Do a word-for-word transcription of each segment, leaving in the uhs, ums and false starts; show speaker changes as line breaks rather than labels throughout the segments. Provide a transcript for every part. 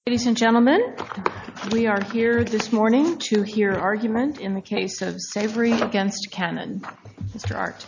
Ladies and gentlemen, we are here this morning to hear argument in the case of Savory against Cannon. Mister Art.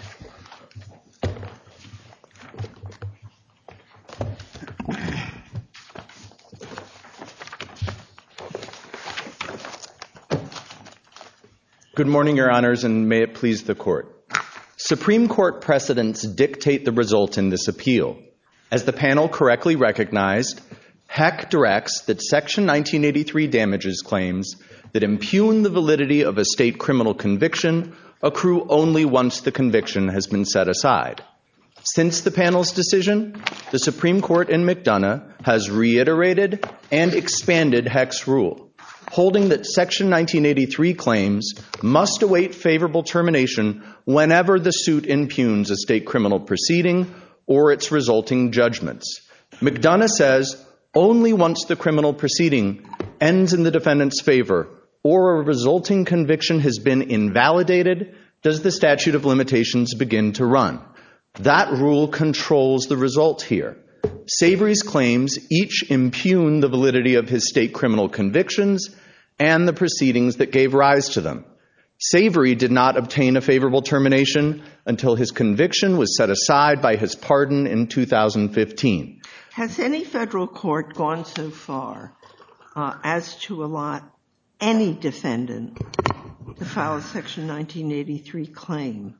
Good morning, Your Honors, and may it please the Court. Supreme Court precedents dictate the result in this appeal. As the panel correctly recognized, Heck directs that Section nineteen eighty-three damages claims that impugn the validity of a state criminal conviction accrue only once the conviction has been set aside. Since the panel's decision, the Supreme Court in McDonough has reiterated and expanded Heck's rule, holding that Section nineteen eighty-three claims must await favorable termination whenever the suit impugns a state criminal proceeding or its resulting judgments. McDonough says only once the criminal proceeding ends in the defendant's favor or a resulting conviction has been invalidated does the statute of limitations begin to run. That rule controls the result here. Savory's claims each impugn the validity of his state criminal convictions and the proceedings that gave rise to them. Savory did not obtain a favorable termination until his conviction was set aside by his pardon in two thousand fifteen.
Has any federal court gone so far uh, as to allow any defendant to file a Section nineteen eighty-three claim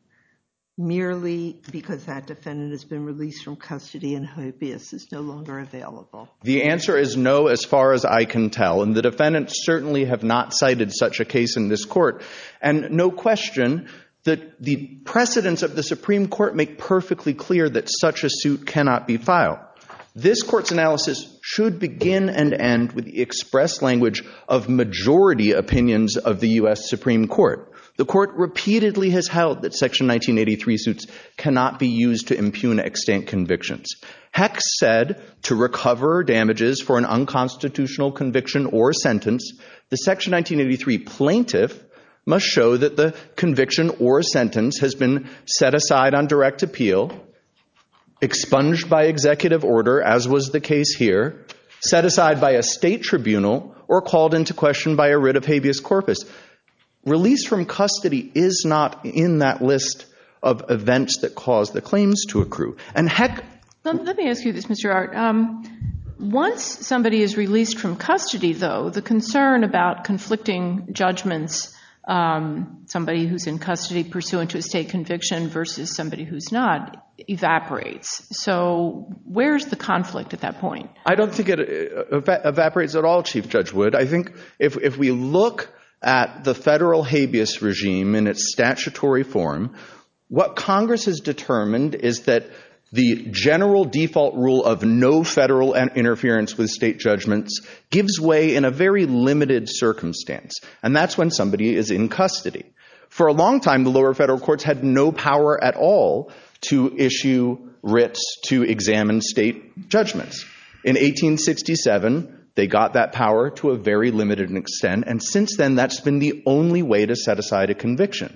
merely because that defendant has been released from custody and habeas is no longer available?
The answer is no, as far as I can tell, and the defendants certainly have not cited such a case in this court. And no question that the precedents of the Supreme Court make perfectly clear that such a suit cannot be filed. This court's analysis should begin and end with the express language of majority opinions of the U S Supreme Court. The court repeatedly has held that Section nineteen eighty-three suits cannot be used to impugn extant convictions. Heck said to recover damages for an unconstitutional conviction or sentence, the Section nineteen eighty-three plaintiff must show that the conviction or sentence has been set aside on direct appeal, expunged by executive order, as was the case here, set aside by a state tribunal, or called into question by a writ of habeas corpus. Release from custody is not in that list of events that cause the claims to accrue. And Heck...
Let, let me ask you this, Mister Art. Um, once somebody is released from custody, though, the concern about conflicting judgments, um, somebody who's in custody pursuant to a state conviction versus somebody who's not, evaporates. So where's the conflict at that point?
I don't think it ev- evaporates at all, Chief Judge Wood. I think if, if we look at the federal habeas regime in its statutory form, what Congress has determined is that the general default rule of no federal interference with state judgments gives way in a very limited circumstance, and that's when somebody is in custody. For a long time, the lower federal courts had no power at all to issue writs to examine state judgments. In eighteen sixty-seven, they got that power to a very limited extent, and since then, that's been the only way to set aside a conviction.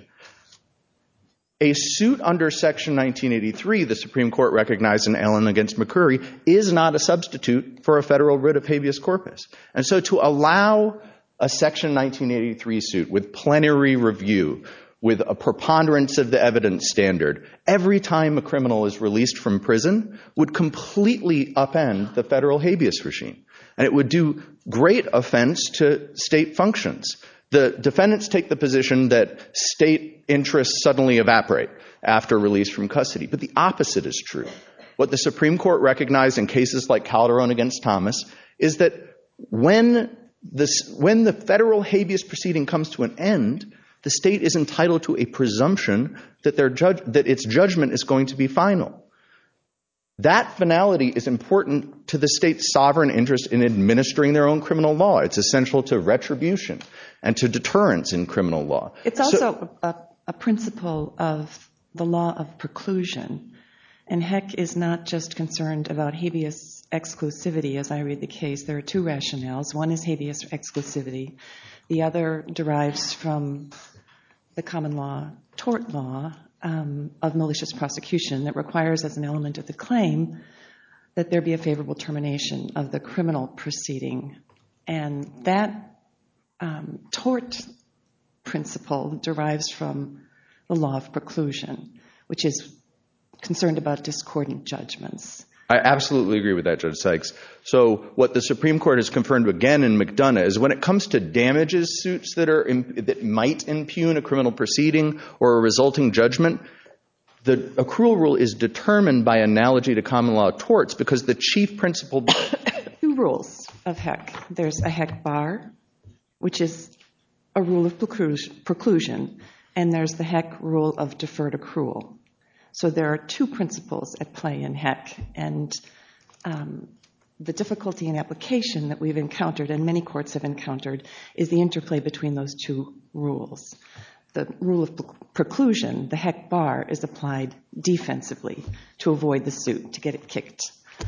A suit under Section nineteen eighty-three, the Supreme Court recognized in Allen against McCurry, is not a substitute for a federal writ of habeas corpus. And so to allow a Section nineteen eighty-three suit with plenary review, with a preponderance of the evidence standard, every time a criminal is released from prison, would completely upend the federal habeas regime. And it would do great offense to state functions. The defendants take the position that state interests suddenly evaporate after release from custody, but the opposite is true. What the Supreme Court recognized in cases like Calderon against Thomas is that when, this, when the federal habeas proceeding comes to an end, the state is entitled to a presumption that, their judge, that its judgment is going to be final. That finality is important to the state's sovereign interest in administering their own criminal law. It's essential to retribution and to deterrence in criminal law.
It's also so, a, a principle of the law of preclusion. And Heck is not just concerned about habeas exclusivity, as I read the case. There are two rationales. One is habeas exclusivity. The other derives from the common law, tort law, um, of malicious prosecution that requires as an element of the claim that there be a favorable termination of the criminal proceeding. And that um, tort principle derives from the law of preclusion, which is concerned about discordant judgments.
I absolutely agree with that, Judge Sykes. So what the Supreme Court has confirmed again in McDonough is when it comes to damages suits that are that might impugn a criminal proceeding or a resulting judgment, the accrual rule is determined by analogy to common law torts because the chief principle...
Two rules of Heck. There's a Heck bar, which is a rule of preclusion, and there's the Heck rule of deferred accrual. So there are two principles at play in Heck, and um, the difficulty in application that we've encountered, and many courts have encountered, is the interplay between those two rules. The rule of preclusion, the Heck bar, is applied defensively to avoid the suit, to get it kicked.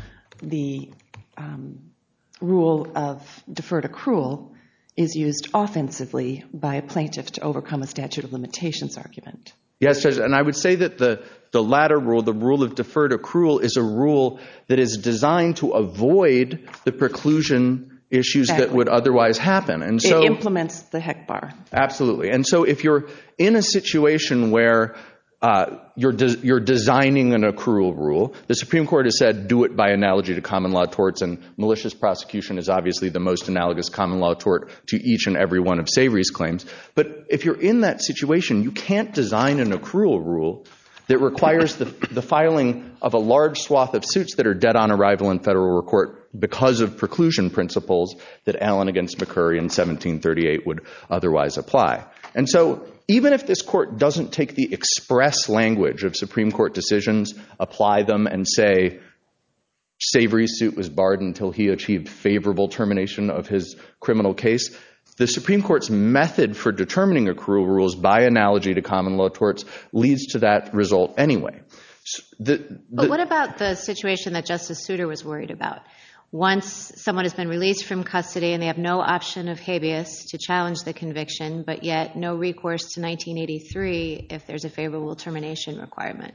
The um, rule of deferred accrual is used offensively by a plaintiff to overcome a statute of limitations argument.
Yes, Judge, and I would say that the, the latter rule, the rule of deferred accrual, is a rule that is designed to avoid the preclusion issues exactly. that would otherwise happen. And so
it implements the Heck bar.
Absolutely. And so if you're in a situation where uh, you're de- you're designing an accrual rule, the Supreme Court has said do it by analogy to common law torts, and malicious prosecution is obviously the most analogous common law tort to each and every one of Savory's claims. But if you're in that situation, you can't design an accrual rule that requires the, the filing of a large swath of suits that are dead on arrival in federal court because of preclusion principles that Allen against McCurry in seventeen thirty-eight would otherwise apply. And so even if this court doesn't take the express language of Supreme Court decisions, apply them, and say Savory's suit was barred until he achieved favorable termination of his criminal case, the Supreme Court's method for determining accrual rules by analogy to common law torts leads to that result anyway. The, the,
but what about the situation that Justice Souter was worried about? Once someone has been released from custody and they have no option of habeas to challenge the conviction, but yet no recourse to nineteen eighty-three if there's a favorable termination requirement.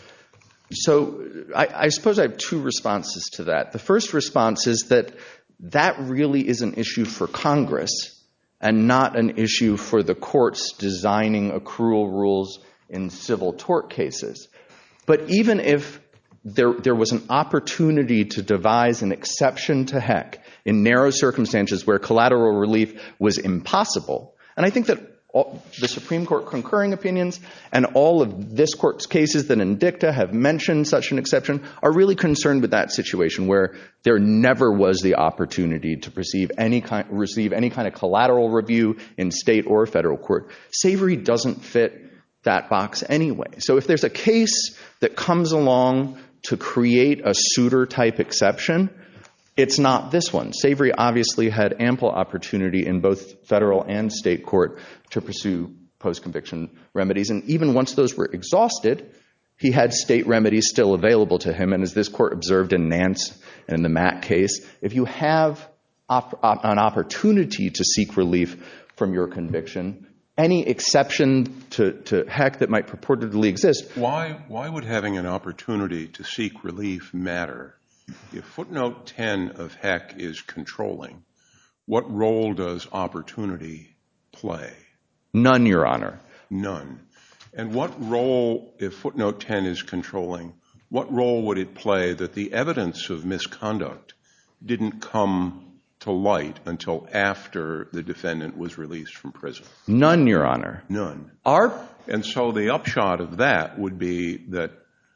So I, I suppose I have two responses to that. The first response is that that really is an issue for Congress and not an issue for the courts designing accrual rules in civil tort cases. But even if there, there was an opportunity to devise an exception to Heck in narrow circumstances where collateral relief was impossible, and I think that all, the Supreme Court concurring opinions and all of this court's cases that in dicta have mentioned such an exception are really concerned with that situation where there never was the opportunity to receive any kind, receive any kind of collateral review in state or federal court. Savory doesn't fit that box anyway. So if there's a case that comes along to create a Souter-type exception, it's not this one. Savory obviously had ample opportunity in both federal and state court to pursue post-conviction remedies, and even once those were exhausted, he had state remedies still available to him. And as this court observed in Nance and in the Mack case, if you have op- op- an opportunity to seek relief from your conviction, any exception to, to Heck that might purportedly exist.
Why, why would having an opportunity to seek relief matter? If footnote ten of Heck is controlling, what role does opportunity play?
None, Your Honor.
None. And what role, if footnote ten is controlling, what role would it play that the evidence of misconduct didn't come to light until after the defendant was released from prison?
None, Your Honor.
None.
Our
And so the upshot of that would be that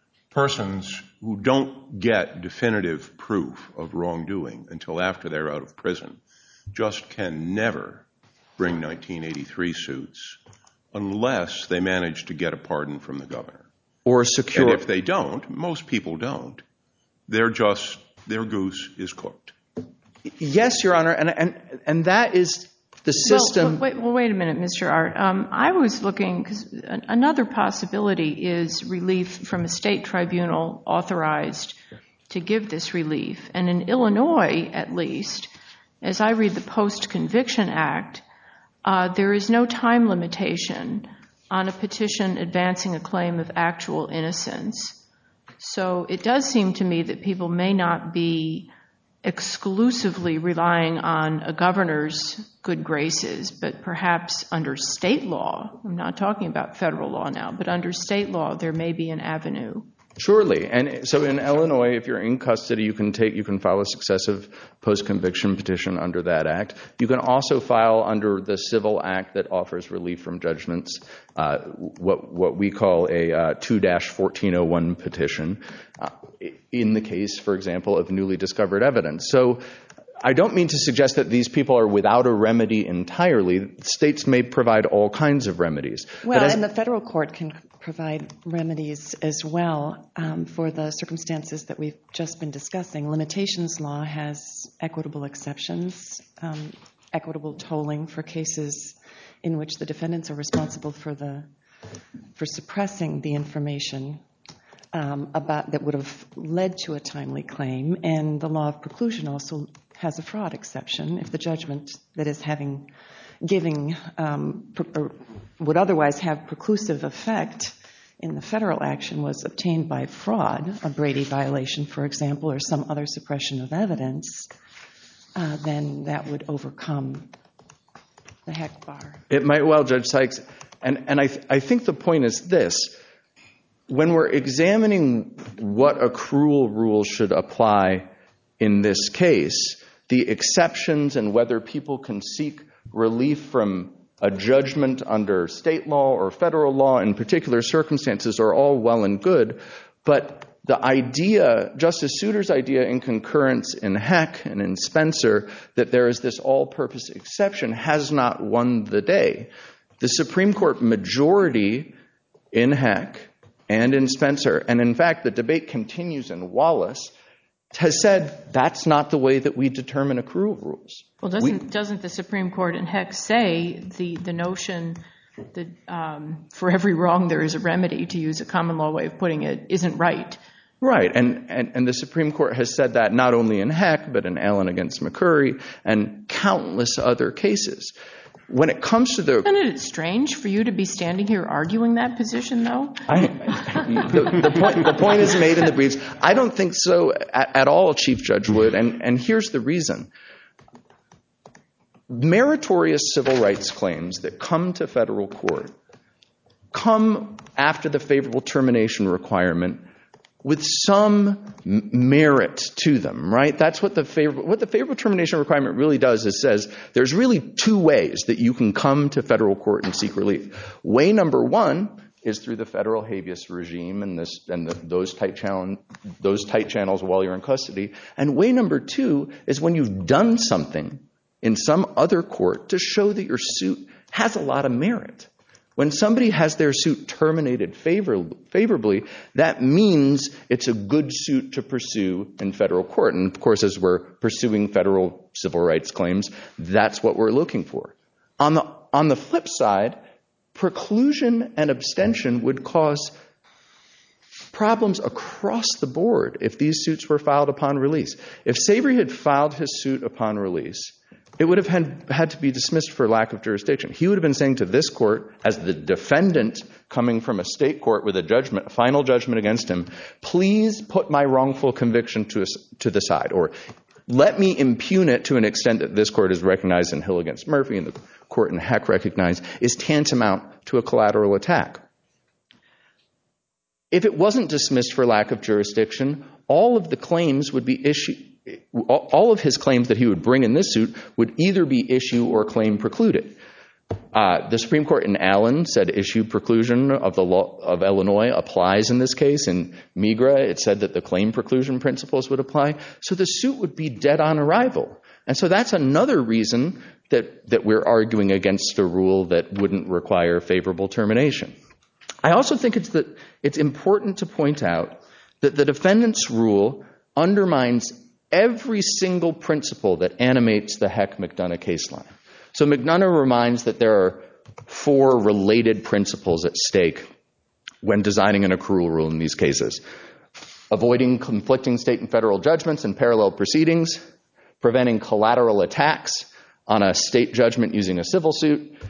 persons who don't get definitive proof of wrongdoing until after they're out of prison just can never bring nineteen eighty-three suits unless they manage to get a pardon from the governor.
Or secure.
And if they don't, most people don't, they're just, their goose is cooked.
Yes, Your Honor, and and and that is the system.
Well, wait, well, wait a minute, Mister Art. Um, I was looking, because another possibility is relief from a state tribunal authorized to give this relief. And in Illinois, at least, as I read the Post-Conviction Act, uh, there is no time limitation on a petition advancing a claim of actual innocence. So it does seem to me that people may not be exclusively relying on a governor's good graces, but perhaps under state law, I'm not talking about federal law now, but under state law, there may be an avenue.
Surely. And so in Illinois, if you're in custody, you can take, you can file a successive post-conviction petition under that act. You can also file under the civil act that offers relief from judgments, uh, what what we call a uh, two dash fourteen oh one petition, uh, in the case, for example, of newly discovered evidence. So I don't mean to suggest that these people are without a remedy entirely. States may provide all kinds of remedies.
Well, as, and the federal court can provide remedies as well um, for the circumstances that we've just been discussing. Limitations law has equitable exceptions, um, equitable tolling for cases in which the defendants are responsible for the for suppressing the information um, about that would have led to a timely claim. And the law of preclusion also has a fraud exception if the judgment that is having giving um, pre- would otherwise have preclusive effect in the federal action was obtained by fraud, a Brady violation, for example, or some other suppression of evidence, uh, then that would overcome the heck bar.
It might well, Judge Sykes. And, and I, th- I think the point is this. When we're examining what accrual rule should apply in this case, the exceptions and whether people can seek relief from a judgment under state law or federal law in particular circumstances are all well and good. But the idea, Justice Souter's idea in concurrence in Heck and in Spencer, that there is this all-purpose exception has not won the day. The Supreme Court majority in Heck and in Spencer, and in fact the debate continues in Wallace, has said that's not the way that we determine accrual rules.
Well, doesn't we, doesn't the Supreme Court in Heck say the, the notion that um, for every wrong there is a remedy, to use a common law way of putting it, isn't right?
Right, and, and, and the Supreme Court has said that not only in Heck, but in Allen against McCurry and countless other cases. When it comes to the...
Isn't it strange for you to be standing here arguing that position, though?
I, the, the, point, the point is made in the briefs. I don't think so at, at all, Chief Judge Wood, and, and here's the reason. Meritorious civil rights claims that come to federal court come after the favorable termination requirement with some merit to them, right? That's what the favorable, what the favorable termination requirement really does is says there's really two ways that you can come to federal court and seek relief. Way number one is through the federal habeas regime and this and the, those tight channel, those tight channels while you're in custody. And way number two is when you've done something in some other court to show that your suit has a lot of merit. When somebody has their suit terminated favor, favorably, that means it's a good suit to pursue in federal court. And, of course, as we're pursuing federal civil rights claims, that's what we're looking for. On the, on the flip side, preclusion and abstention would cause problems across the board if these suits were filed upon release. If Savory had filed his suit upon release, it would have had, had to be dismissed for lack of jurisdiction. He would have been saying to this court, as the defendant coming from a state court with a judgment, a final judgment against him, please put my wrongful conviction to, a, to the side, or let me impugn it to an extent that this court is recognized in Hill against Murphy and the court in Heck recognized is tantamount to a collateral attack. If it wasn't dismissed for lack of jurisdiction, all of the claims would be issued. All of his claims that he would bring in this suit would either be issue or claim precluded. Uh, the Supreme Court in Allen said issue preclusion of the law of Illinois applies in this case. In Migra, it said that the claim preclusion principles would apply. So the suit would be dead on arrival. And so that's another reason that, that we're arguing against a rule that wouldn't require favorable termination. I also think it's that it's important to point out that the defendant's rule undermines every single principle that animates the Heck-McDonough case line. So McDonough reminds that there are four related principles at stake when designing an accrual rule in these cases. Avoiding conflicting state and federal judgments and parallel proceedings, preventing collateral attacks on a state judgment using a civil suit,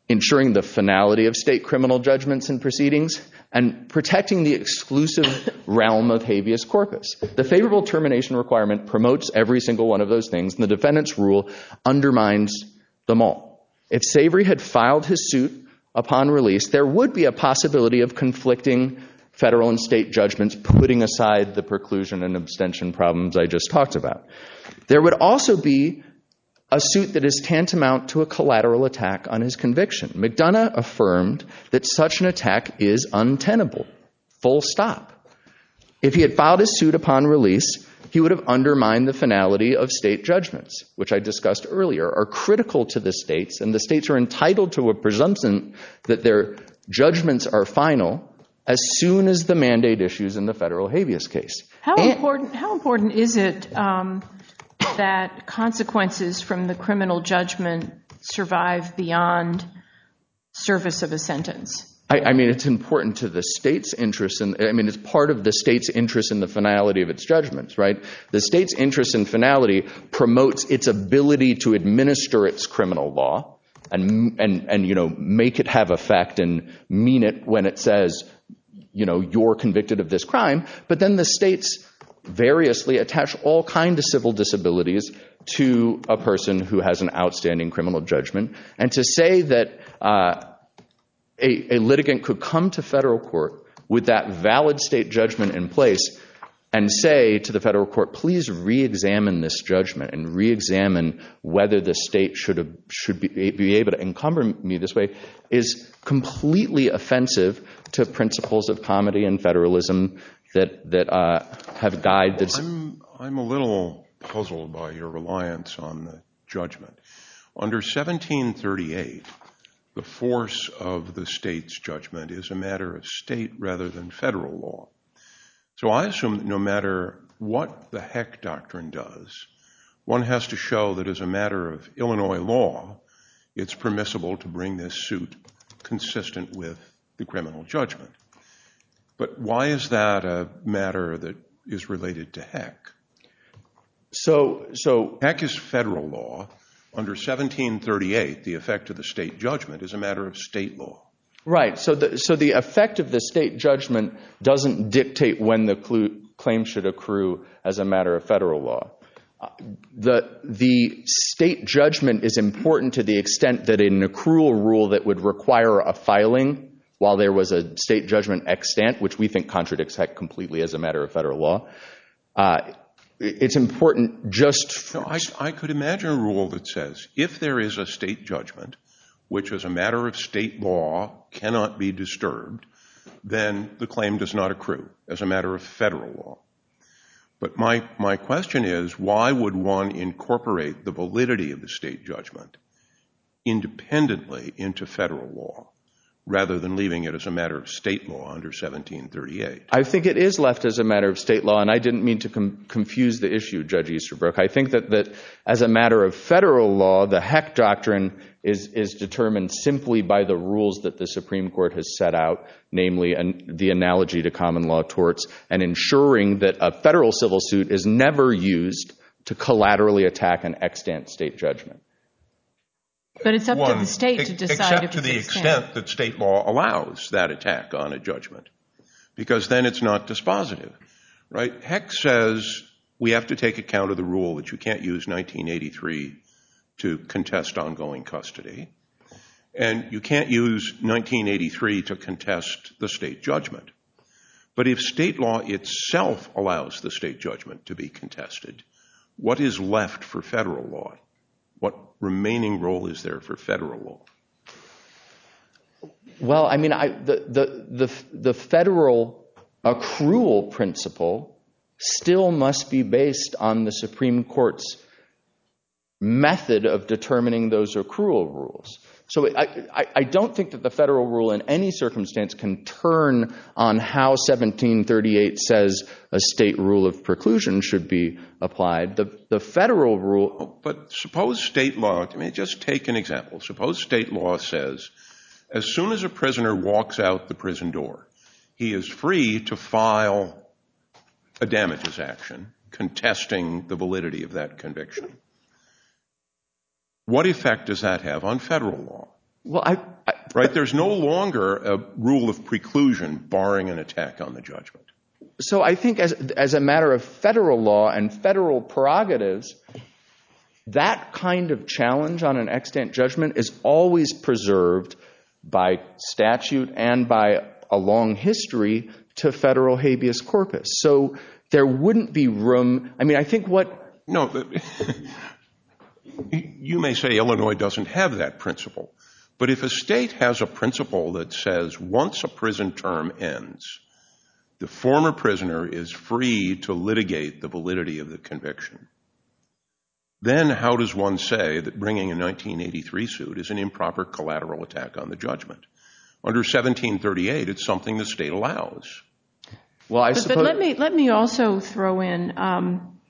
ensuring the finality of state criminal judgments and proceedings, and protecting the exclusive realm of habeas corpus. The favorable termination requirement promotes every single one of those things, and the defendant's rule undermines them all. If Savory had filed his suit upon release, there would be a possibility of conflicting federal and state judgments, putting aside the preclusion and abstention problems I just talked about. There would also be a suit that is tantamount to a collateral attack on his conviction. McDonough affirmed that such an attack is untenable, full stop. If he had filed his suit upon release, he would have undermined the finality of state judgments, which I discussed earlier, are critical to the states, and the states are entitled to a presumption that their judgments are final as soon as the mandate issues in the federal habeas case.
How
and,
important, how important is it um, that consequences from the criminal judgment survive beyond service of a sentence?
I, I mean, it's important to the state's interest in, I mean, it's part of the state's interest in the finality of its judgments, right? The state's interest in finality promotes its ability to administer its criminal law and, and, and, you know, make it have effect and mean it when it says, you know, you're convicted of this crime. But then the states variously attach all kinds of civil disabilities to a person who has an outstanding criminal judgment. And to say that uh, a, a litigant could come to federal court with that valid state judgment in place and say to the federal court, please re-examine this judgment and re-examine whether the state should have, should be, be able to encumber me this way, is completely offensive to principles of comity and federalism that that uh, have guided.
I'm I'm a little puzzled by your reliance on the judgment. Under seventeen thirty-eight, the force of the state's judgment is a matter of state rather than federal law. So I assume that no matter what the Heck doctrine does, one has to show that as a matter of Illinois law, it's permissible to bring this suit consistent with the criminal judgment. But why is that a matter that is related to Heck?
So, so
Heck is federal law. Under seventeen thirty-eight, the effect of the state judgment is a matter of state law.
Right. So the, so the effect of the state judgment doesn't dictate when the clu- claim should accrue as a matter of federal law. Uh, the, the state judgment is important to the extent that an accrual rule that would require a filing while there was a state judgment extant, which we think contradicts Heck completely as a matter of federal law, uh, it's important just...
No, I, I could imagine a rule that says if there is a state judgment, which as a matter of state law cannot be disturbed, then the claim does not accrue as a matter of federal law. But my, my question is, why would one incorporate the validity of the state judgment independently into federal law, rather than leaving it as a matter of state law under seventeen thirty-eight?
I think it is left as a matter of state law, and I didn't mean to com- confuse the issue, Judge Easterbrook. I think that, that as a matter of federal law, the Heck doctrine is, is determined simply by the rules that the Supreme Court has set out, namely an, the analogy to common law torts, and ensuring that a federal civil suit is never used to collaterally attack an extant state judgment.
But it's up
One,
to the state to decide
except
if
to
it's
the
extant.
extent that state law allows that attack on a judgment, because then it's not dispositive, right? Heck says we have to take account of the rule that you can't use nineteen eighty-three to contest ongoing custody, and you can't use nineteen eighty-three to contest the state judgment. But if state law itself allows the state judgment to be contested, what is left for federal law? What remaining role is there for federal law?
Well, I mean, I, the, the, the, the federal accrual principle still must be based on the Supreme Court's method of determining those accrual rules. So I, I, I don't think that the federal rule in any circumstance can turn on how seventeen thirty-eight says a state rule of preclusion should be applied. The, the federal rule...
But suppose state law, I mean, just take an example. Suppose state law says as soon as a prisoner walks out the prison door, he is free to file a damages action contesting the validity of that conviction. What effect does that have on federal law?
Well, I, I
right? There's no longer a rule of preclusion barring an attack on the judgment.
So I think as as a matter of federal law and federal prerogatives, that kind of challenge on an extant judgment is always preserved by statute and by a long history to federal habeas corpus. So there wouldn't be room. I mean, I think what...
No, you may say Illinois doesn't have that principle. But if a state has a principle that says once a prison term ends, the former prisoner is free to litigate the validity of the conviction, then how does one say that bringing a nineteen eighty-three suit is an improper collateral attack on the judgment? Under seventeen thirty-eight, it's something the state allows.
Well, I
but,
suppose...
but let me let me also throw in um,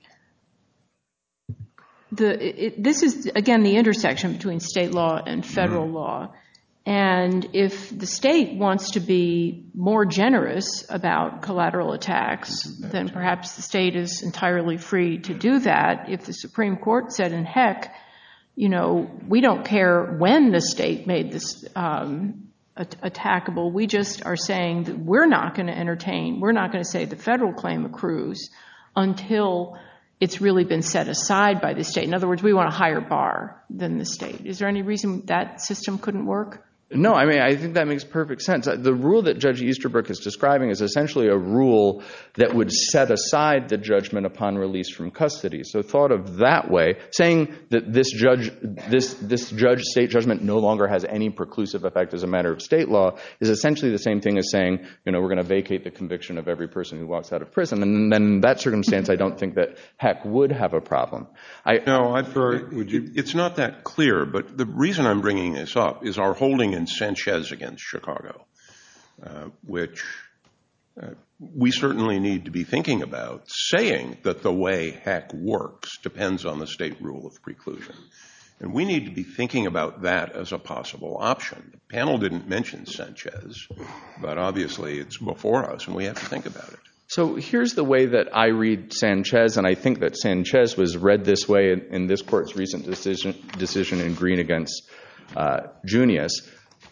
the. It, this is again the intersection between state law and federal mm-hmm. law, and if the state wants to be more generous about collateral attacks, then perhaps the state is entirely free to do that. If the Supreme Court said in Heck, you know, we don't care when the state made this um, attackable, we just are saying that we're not going to entertain, we're not going to say the federal claim accrues until it's really been set aside by the state. In other words, we want a higher bar than the state. Is there any reason that system couldn't work?
No, I mean, I think that makes perfect sense. The rule that Judge Easterbrook is describing is essentially a rule that would set aside the judgment upon release from custody. So thought of that way, saying that this judge, this this judge state judgment no longer has any preclusive effect as a matter of state law is essentially the same thing as saying, you know, we're going to vacate the conviction of every person who walks out of prison. And then in that circumstance, I don't think that Heck would have a problem. I,
no, I'd, would you? It's not that clear, but the reason I'm bringing this up is our holding in Sanchez against Chicago, uh, which uh, we certainly need to be thinking about, saying that the way Heck works depends on the state rule of preclusion. And we need to be thinking about that as a possible option. The panel didn't mention Sanchez, but obviously it's before us and we have to think about it.
So here's the way that I read Sanchez, and I think that Sanchez was read this way in, in this court's recent decision, decision in Green against uh, Junius.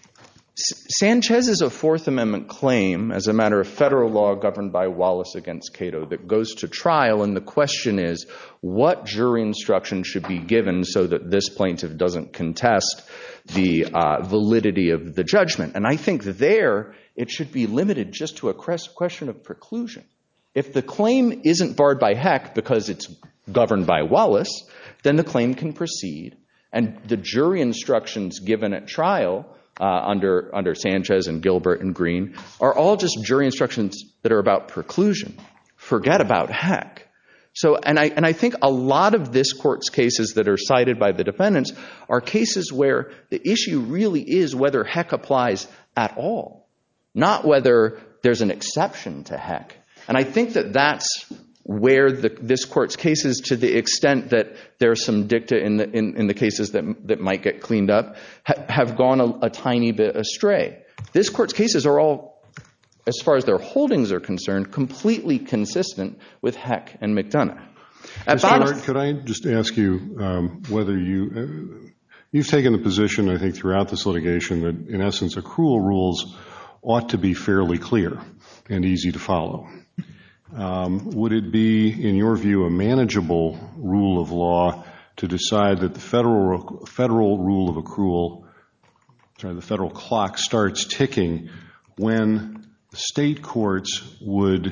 Sanchez is a Fourth Amendment claim as a matter of federal law governed by Wallace against Cato that goes to trial, and the question is what jury instruction should be given so that this plaintiff doesn't contest the uh, validity of the judgment. And I think there it should be limited just to a question of preclusion. If the claim isn't barred by Heck because it's governed by Wallace, then the claim can proceed, and the jury instructions given at trial Uh, under under Sanchez and Gilbert and Green are all just jury instructions that are about preclusion. Forget about Heck. So, and I and I think a lot of this court's cases that are cited by the defendants are cases where the issue really is whether Heck applies at all, not whether there's an exception to Heck. And I think that that's where the, this court's cases, to the extent that there's some dicta in the in, in the cases that that might get cleaned up, ha, have gone a, a tiny bit astray. This court's cases are all, as far as their holdings are concerned, completely consistent with Heck and McDonough.
Mister Hart, could I just ask you um, whether you uh, you've taken the position, I think, throughout this litigation that, in essence, accrual rules ought to be fairly clear and easy to follow. Um, would it be, in your view, a manageable rule of law to decide that the federal federal rule of accrual, sorry, the federal clock starts ticking when state courts would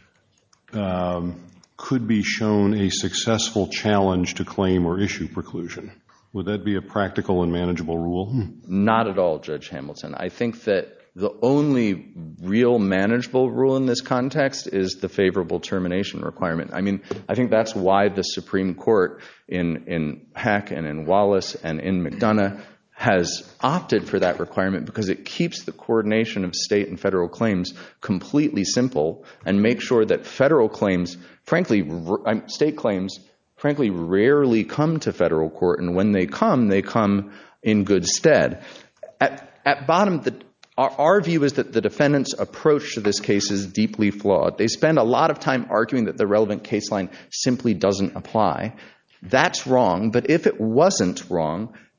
um, could be shown a successful challenge to claim or issue preclusion? Would that be a practical and manageable rule?
Not at all, Judge Hamilton. I think that the only real manageable rule in this context is the favorable termination requirement. I mean, I think that's why the Supreme Court in, in Heck and in Wallace and in McDonough has opted for that requirement, because it keeps the coordination of state and federal claims completely simple and makes sure that federal claims, frankly, r- state claims, frankly, rarely come to federal court. And when they come, they come in good stead. At, at bottom, the Our, our view is that the defendant's approach to this case is deeply flawed. They spend a lot of time arguing that the relevant case line simply doesn't apply. That's wrong, but if it wasn't wrong,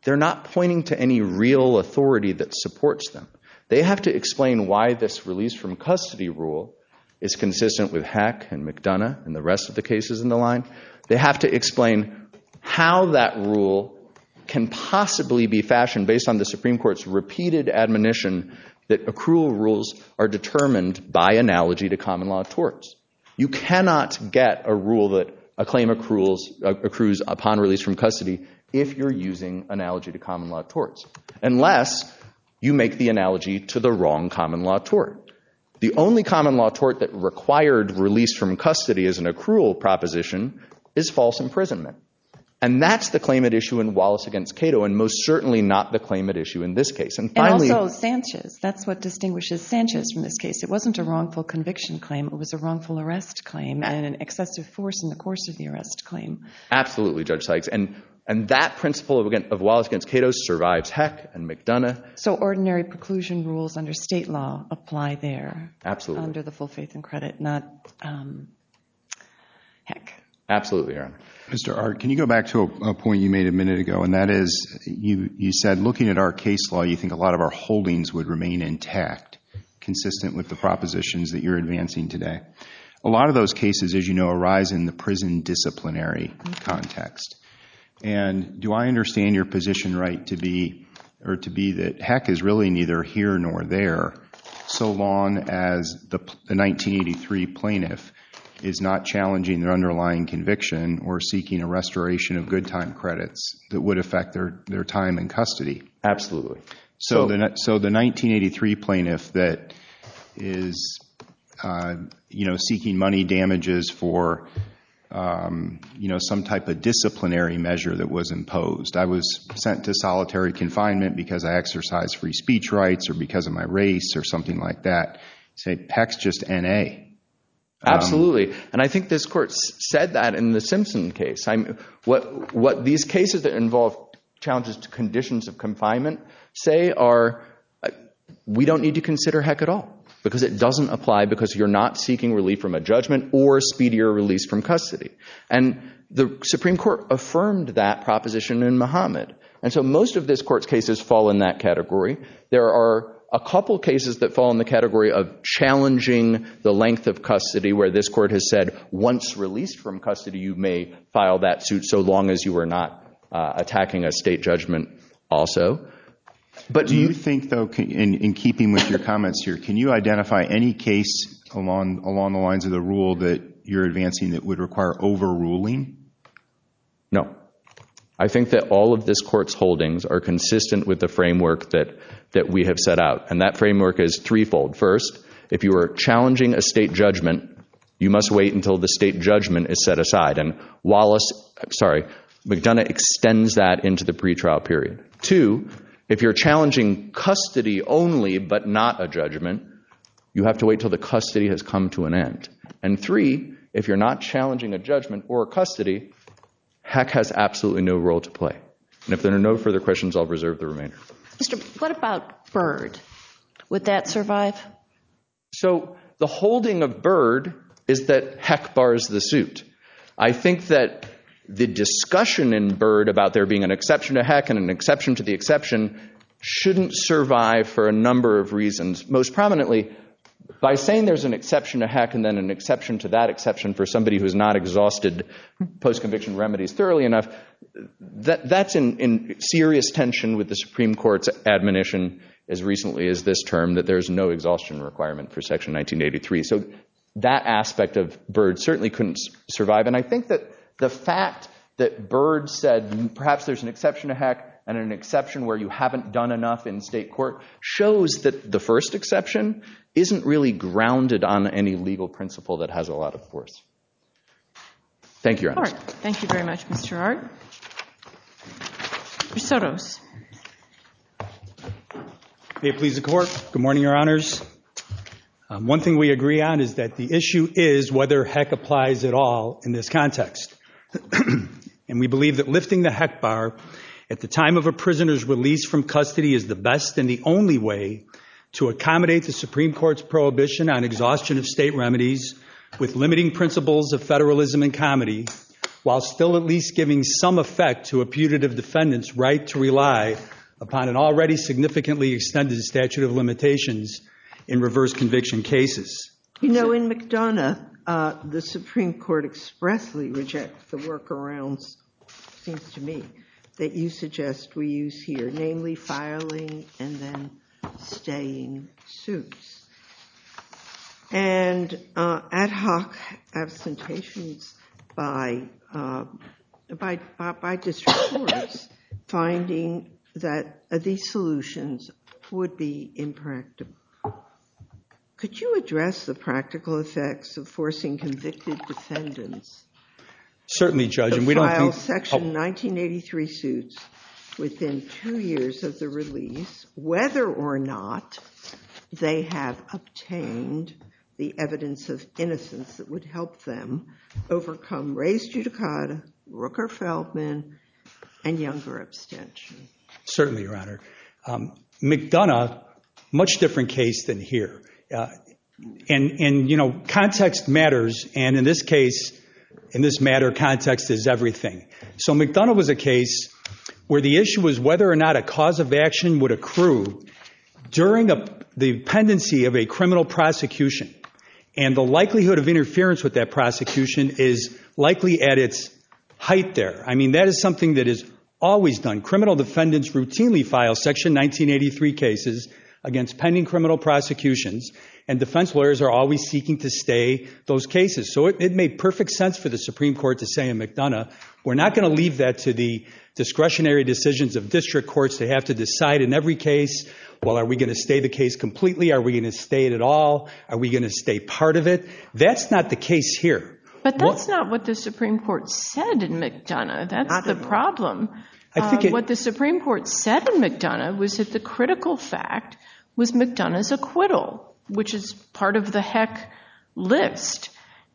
they're not pointing to any real authority that supports them. They have to explain why this release from custody rule is consistent with Heck and McDonough and the rest of the cases in the line. They have to explain how that rule can possibly be fashioned based on the Supreme Court's repeated admonition that accrual rules are determined by analogy to common law torts. You cannot get a rule that a claim accruals, uh, accrues upon release from custody if you're using analogy to common law torts, unless you make the analogy to the wrong common law tort. The only common law tort that required release from custody as an accrual proposition is false imprisonment. And that's the claim at issue in Wallace against Cato, and most certainly not the claim at issue in this case. And finally,
and also Sanchez. That's what distinguishes Sanchez from this case. It wasn't a wrongful conviction claim. It was a wrongful arrest claim and an excessive force in the course of the arrest claim.
Absolutely, Judge Sykes. And and that principle of, of Wallace against Cato survives Heck and McDonough.
So ordinary preclusion rules under state law apply there.
Absolutely.
Under the full faith and credit, not um, Heck.
Absolutely, Your Honor.
Mister Art, can you go back to a, a point you made a minute ago, and that is you, you said looking at our case law, you think a lot of our holdings would remain intact, consistent with the propositions that you're advancing today. A lot of those cases, as you know, arise in the prison disciplinary context. And do I understand your position right to be, or to be that Heck is really neither here nor there, so long as the, the nineteen eighty-three plaintiff is not challenging their underlying conviction or seeking a restoration of good time credits that would affect their, their time in custody?
Absolutely.
So, so the so the nineteen eighty-three plaintiff that is, uh, you know, seeking money damages for, um, you know, some type of disciplinary measure that was imposed. I was sent to solitary confinement because I exercised free speech rights or because of my race or something like that. Say, Heck's just N A.
Absolutely. Um, and I think this court s- said that in the Simpson case. I'm, what, what these cases that involve challenges to conditions of confinement say are, uh, we don't need to consider Heck at all because it doesn't apply because you're not seeking relief from a judgment or speedier release from custody. And the Supreme Court affirmed that proposition in Muhammad. And so most of this court's cases fall in that category. There are a couple cases that fall in the category of challenging the length of custody where this court has said once released from custody you may file that suit so long as you are not uh, attacking a state judgment also. But
do you think, though, in, in keeping with your comments here, can you identify any case along along the lines of the rule that you're advancing that would require overruling?
No. I think that all of this court's holdings are consistent with the framework that, that we have set out. And that framework is threefold. First, if you are challenging a state judgment, you must wait until the state judgment is set aside. And Wallace, sorry, McDonough extends that into the pretrial period. Two, if you're challenging custody only but not a judgment, you have to wait till the custody has come to an end. And three, if you're not challenging a judgment or custody, Heck has absolutely no role to play. And if there are no further questions, I'll reserve the remainder.
Mister What about Byrd? Would that survive?
So the holding of Byrd is that Heck bars the suit. I think that the discussion in Byrd about there being an exception to Heck and an exception to the exception shouldn't survive for a number of reasons. Most prominently, by saying there's an exception to Heck and then an exception to that exception for somebody who's not exhausted post-conviction remedies thoroughly enough, that, that's in, in serious tension with the Supreme Court's admonition as recently as this term that there's no exhaustion requirement for Section nineteen eighty-three. So that aspect of Byrd certainly couldn't survive. And I think that the fact that Byrd said perhaps there's an exception to Heck and an exception where you haven't done enough in state court shows that the first exception isn't really grounded on any legal principle that has a lot of force. Thank you, Your Honor.
All right. Thank you very much, Mister Art. Mister Sotos.
May it please the Court. Good morning, Your Honors. Um, one thing we agree on is that the issue is whether Heck applies at all in this context. And we believe that lifting the Heck bar at the time of a prisoner's release from custody is the best and the only way to accommodate the Supreme Court's prohibition on exhaustion of state remedies with limiting principles of federalism and comity while still at least giving some effect to a putative defendant's right to rely upon an already significantly extended statute of limitations in reverse conviction cases.
You know, in McDonough, uh, the Supreme Court expressly rejects the workarounds, seems to me, that you suggest we use here, namely filing and then staying suits. And uh, ad hoc absentations by, uh, by, by, by district courts finding that uh, these solutions would be impractical. Could you address the practical effects of forcing convicted defendants
Certainly, Judge,
to
and we don't
file
think,
Section
oh.
nineteen eighty-three suits within two years of the release, whether or not they have obtained the evidence of innocence that would help them overcome res judicata, Rooker-Feldman, and Younger abstention?
Certainly, Your Honor. Um, McDonough, much different case than here. Uh, and, and, you know, context matters, and in this case, in this matter, context is everything. So McDonough was a case where the issue was whether or not a cause of action would accrue during a, the pendency of a criminal prosecution. And the likelihood of interference with that prosecution is likely at its height there. I mean, that is something that is always done. Criminal defendants routinely file Section nineteen eighty-three cases against pending criminal prosecutions, and defense lawyers are always seeking to stay those cases. So it, it made perfect sense for the Supreme Court to say in McDonough, we're not going to leave that to the discretionary decisions of district courts. They have to decide in every case, well, are we going to stay the case completely? Are we going to stay it at all? Are we going to stay part of it? That's not the case here.
But that's what, not what the Supreme Court said in McDonough. That's the problem.
I think
uh,
it,
what the Supreme Court said in McDonough was that the critical fact was McDonough's acquittal, which is part of the Heck list.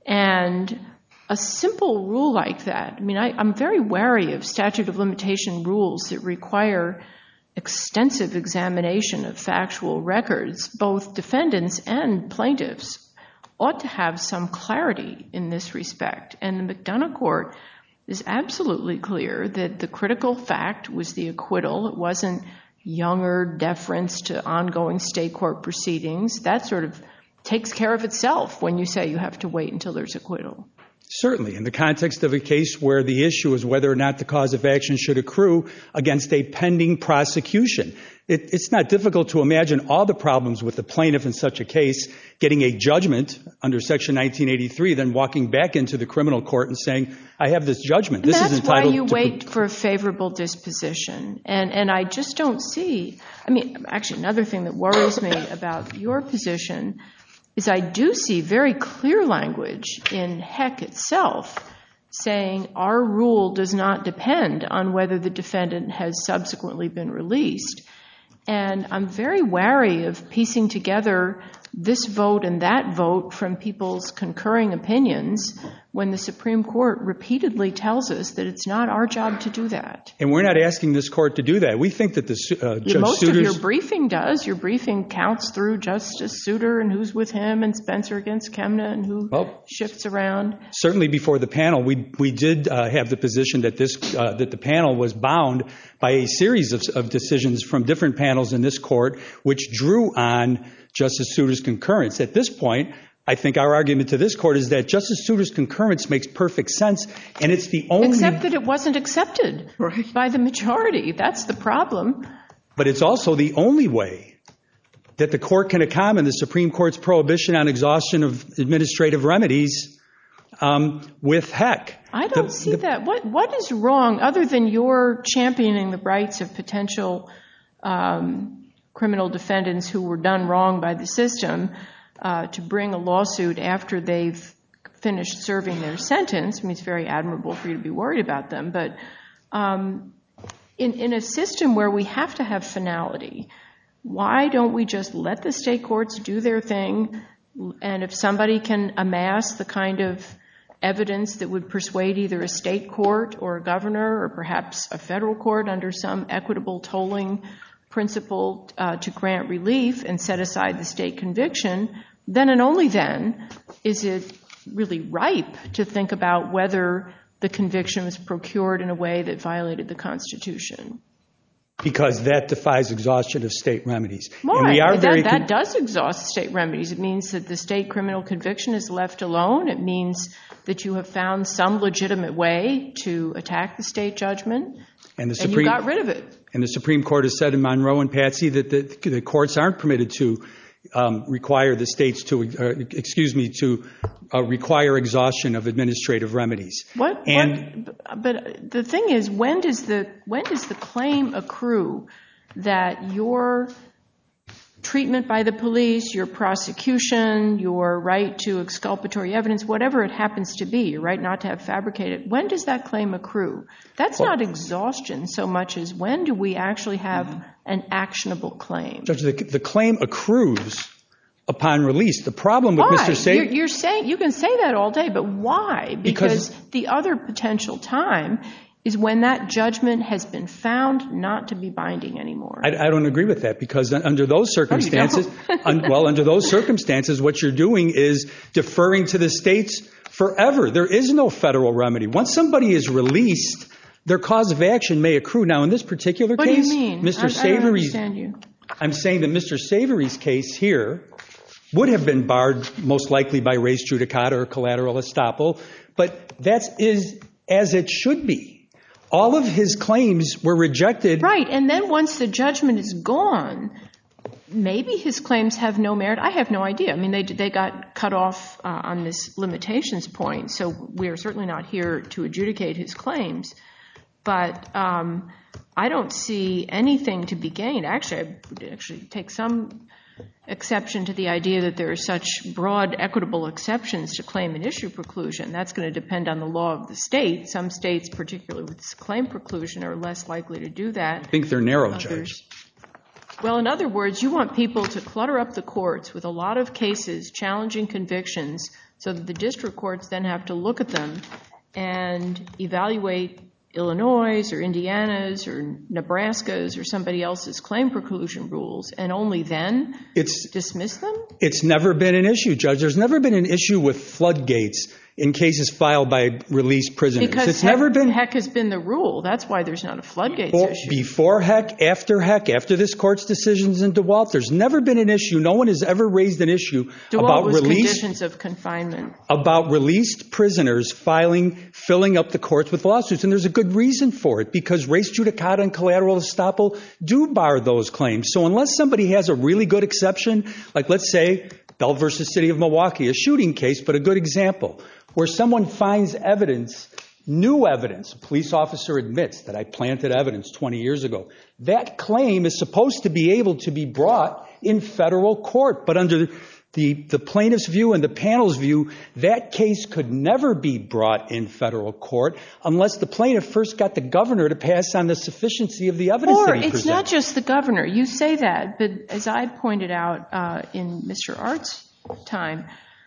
And a simple rule like that, I mean, I, I'm very wary of statute of limitation rules that require extensive examination of factual records. Both defendants and plaintiffs ought to have some clarity in this respect. And the McDonough court is absolutely clear that the critical fact was the acquittal. It wasn't Younger deference to ongoing state court proceedings. That sort of takes care of itself when you say you have to wait until there's acquittal.
Certainly, in the context of a case where the issue is whether or not the cause of action should accrue against a pending prosecution. It, it's not difficult to imagine all the problems with the plaintiff in such a case getting a judgment under Section nineteen eighty-three, then walking back into the criminal court and saying, I have this judgment. This
and
is entitled
That's why you
to
wait for a favorable disposition. And, and I just don't see, I mean, actually another thing that worries me about your position is I do see very clear language in Heck itself saying our rule does not depend on whether the defendant has subsequently been released. And I'm very wary of piecing together this vote and that vote from people's concurring opinions when the Supreme Court repeatedly tells us that it's not our job to do that.
And we're not asking this court to do that. We think that the uh, Judge
Most
Souter's...
of your briefing does. Your briefing counts through Justice Souter and who's with him and Spencer against Kemna and who well, shifts around.
Certainly before the panel, we we did uh, have the position that this uh, that the panel was bound by a series of, of decisions from different panels in this court which drew on Justice Souter's concurrence. At this point, I think our argument to this court is that Justice Souter's concurrence makes perfect sense, and it's the only...
Except that it wasn't accepted right. by the majority. That's the problem.
But it's also the only way that the court can accommodate the Supreme Court's prohibition on exhaustion of administrative remedies um, with Heck.
I don't the, see the, that. What What is wrong, other than your championing the rights of potential um, criminal defendants who were done wrong by the system uh, to bring a lawsuit after they've finished serving their sentence? I mean, it's very admirable for you to be worried about them, but um, in, in a system where we have to have finality, why don't we just let the state courts do their thing, and if somebody can amass the kind of evidence that would persuade either a state court or a governor or perhaps a federal court under some equitable tolling principle uh, to grant relief and set aside the state conviction, then and only then is it really ripe to think about whether the conviction was procured in a way that violated the Constitution?
Because that defies exhaustion of state remedies.
Why?
And we are
that,
very
that
con-
does exhaust state remedies. It means that the state criminal conviction is left alone. It means that you have found some legitimate way to attack the state judgment,
and, the
and
Supreme,
you got rid of it.
And the Supreme Court has said in Monroe and Patsy that the, the courts aren't permitted to um, require the states to, uh, excuse me, to uh, require exhaustion of administrative remedies.
What?
And
what, but the thing is, when does the when does the claim accrue that your treatment by the police, your prosecution, your right to exculpatory evidence, whatever it happens to be, your right not to have fabricated, when does that claim accrue? That's well, not exhaustion so much as when do we actually have mm-hmm. an actionable claim?
Judge, the, the claim accrues upon release. The problem with
why?
Mister Saber...
You're, you're saying, you can say that all day, but why? Because, because the other potential time is when that judgment has been found not to be binding anymore.
I, I don't agree with that, because under those circumstances,
oh,
un, well, under those circumstances, what you're doing is deferring to the states forever. There is no federal remedy. Once somebody is released, their cause of action may accrue. Now, in this particular
what
case,
do you mean?
Mister
I,
Savory's,
I don't understand you.
I'm saying that Mister Savory's case here would have been barred most likely by res judicata or collateral estoppel, but that is as it should be. All of his claims were rejected.
Right, and then once the judgment is gone, maybe his claims have no merit. I have no idea. I mean, they they got cut off uh, on this limitations point, so we are certainly not here to adjudicate his claims. But um, I don't see anything to be gained. Actually, I would actually take some exception to the idea that there are such broad equitable exceptions to claim and issue preclusion. That's going to depend on the law of the state. Some states, particularly with claim preclusion, are less likely to do that.
I think they're narrow,
Others.
Judge.
Well, in other words, you want people to clutter up the courts with a lot of cases challenging convictions so that the district courts then have to look at them and evaluate Illinois' or Indiana's or Nebraska's or somebody else's claim preclusion rules, and only then
it's,
dismiss them?
It's never been an issue, Judge. There's never been an issue with floodgates in cases filed by released prisoners.
Because
it's
heck,
never been
heck has been the rule. That's why there's not a floodgates
before,
issue.
Before Heck, after Heck, after this court's decisions in DeWalt, there's never been an issue. No one has ever raised an issue
DeWalt
about
was
released
conditions of confinement.
About released prisoners filing, filling up the courts with lawsuits, and there's a good reason for it, because res judicata and collateral estoppel do bar those claims. So unless somebody has a really good exception, like let's say Bell versus City of Milwaukee, a shooting case, but a good example, where someone finds evidence, new evidence, a police officer admits that I planted evidence twenty years ago. That claim is supposed to be able to be brought in federal court, but under the, the plaintiff's view and the panel's view, that case could never be brought in federal court unless the plaintiff first got the governor to pass on the sufficiency of the evidence
or
that he
it's
presented.
Not just the governor. You say that, but as I pointed out uh, in Mister Art's time,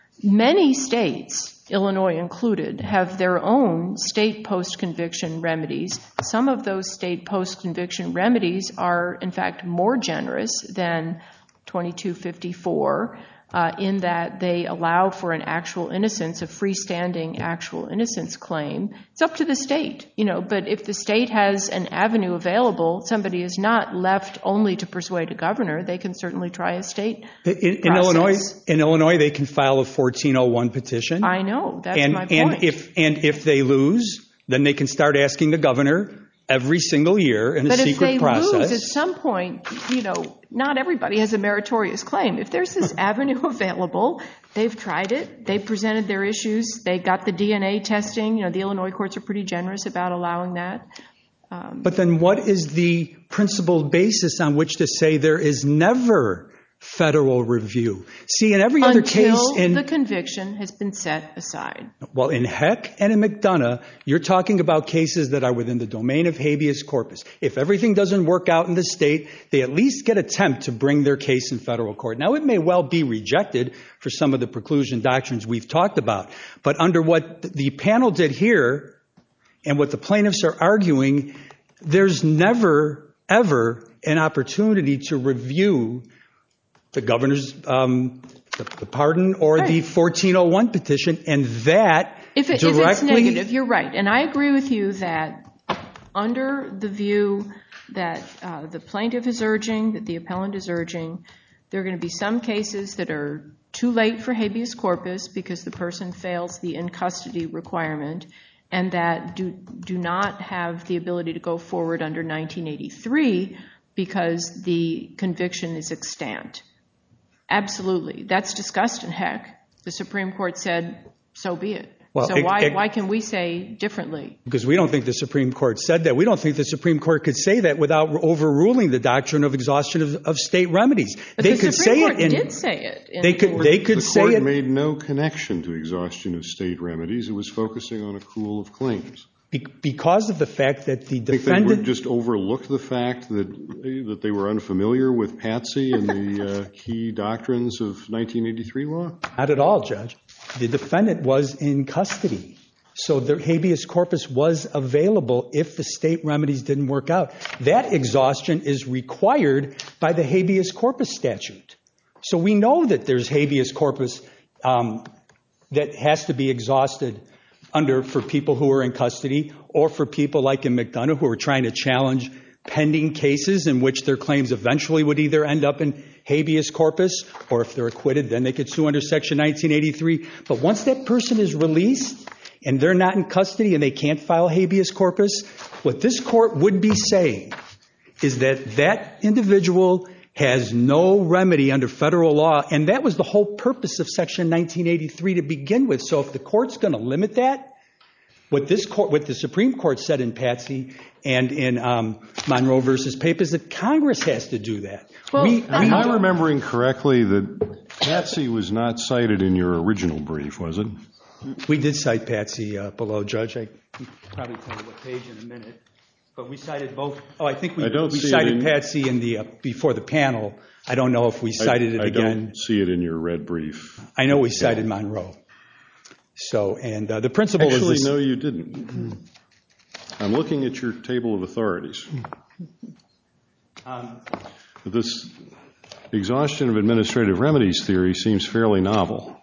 many states, Illinois included, have their own state post-conviction remedies. Some of those state post-conviction remedies are, in fact, more generous than twenty-two fifty-four uh, in that they allow for an actual innocence, a freestanding actual innocence claim. It's up to the state, you know, but if the state has an avenue available, somebody is not left only to persuade a governor. They can certainly try a state
in, in Illinois, in Illinois, they can file a fourteen oh one petition.
I know. That's
and,
my point.
And if, and if they lose, then they can start asking the governor every single year in a
but
secret process.
But if they lose at some point, you know, not everybody has a meritorious claim. If there's this avenue available, they've tried it, they presented their issues, they got the D N A testing. You know, the Illinois courts are pretty generous about allowing that. Um,
but then what is the principled basis on which to say there is never federal review? See, in every other case...
Until
in
the conviction has been set aside.
Well, in Heck and in McDonough, you're talking about cases that are within the domain of habeas corpus. If everything doesn't work out in the state, they at least get a attempt to bring their case in federal court. Now, it may well be rejected for some of the preclusion doctrines we've talked about, but under what the panel did here and what the plaintiffs are arguing, there's never, ever an opportunity to review the governor's um, the, the pardon or
right.
the fourteen oh one petition, and that
If, it,
directly,
if it's negative, you're right. And I agree with you that under the view that uh, the plaintiff is urging, that the appellant is urging, there are going to be some cases that are too late for habeas corpus because the person fails the in-custody requirement and that do, do not have the ability to go forward under nineteen eighty-three because the conviction is extant. Absolutely. That's discussed in Heck. The Supreme Court said, so be it.
Well,
so
it,
why,
it,
why can we say differently?
Because we don't think the Supreme Court said that. We don't think the Supreme Court could say that without overruling the doctrine of exhaustion of, of state remedies.
But
they
the
could
Supreme
say
Court
it in,
did say it. In
they could. They could
the
say
court
it.
made no connection to exhaustion of state remedies. It was focusing on accrual of claims.
Because of the fact that the
I think
defendant
they just overlooked the fact that that they were unfamiliar with Patsy and the uh, key doctrines of nineteen eighty-three law.
Not at all, Judge. The defendant was in custody. So the habeas corpus was available if the state remedies didn't work out. That exhaustion is required by the habeas corpus statute. So we know that there's habeas corpus um, that has to be exhausted under for people who are in custody or for people like in McDonough who are trying to challenge pending cases in which their claims eventually would either end up in habeas corpus or if they're acquitted, then they could sue under Section nineteen eighty-three. But once that person is released and they're not in custody and they can't file habeas corpus, what this court would be saying is that that individual has no remedy under federal law, and that was the whole purpose of Section nineteen eighty-three to begin with. So if the court's going to limit that, what this court, what the Supreme Court said in Patsy and in um, Monroe versus Pape is that Congress has to do that.
Well,
we, we, am I remembering correctly that Patsy was not cited in your original brief, was it?
We did cite Patsy uh, below, Judge. I can probably tell you what page in a minute. But we cited both. Oh, I think we,
I don't
we
see
cited
it in,
Patsy in the uh, before the panel. I don't know if we cited
I,
it
I
again.
I don't see it in your red brief.
I know we cited Monroe. So, and uh, the principle
Actually,
is this.
no, you didn't. I'm looking at your table of authorities.
Um,
this exhaustion of administrative remedies theory seems fairly novel.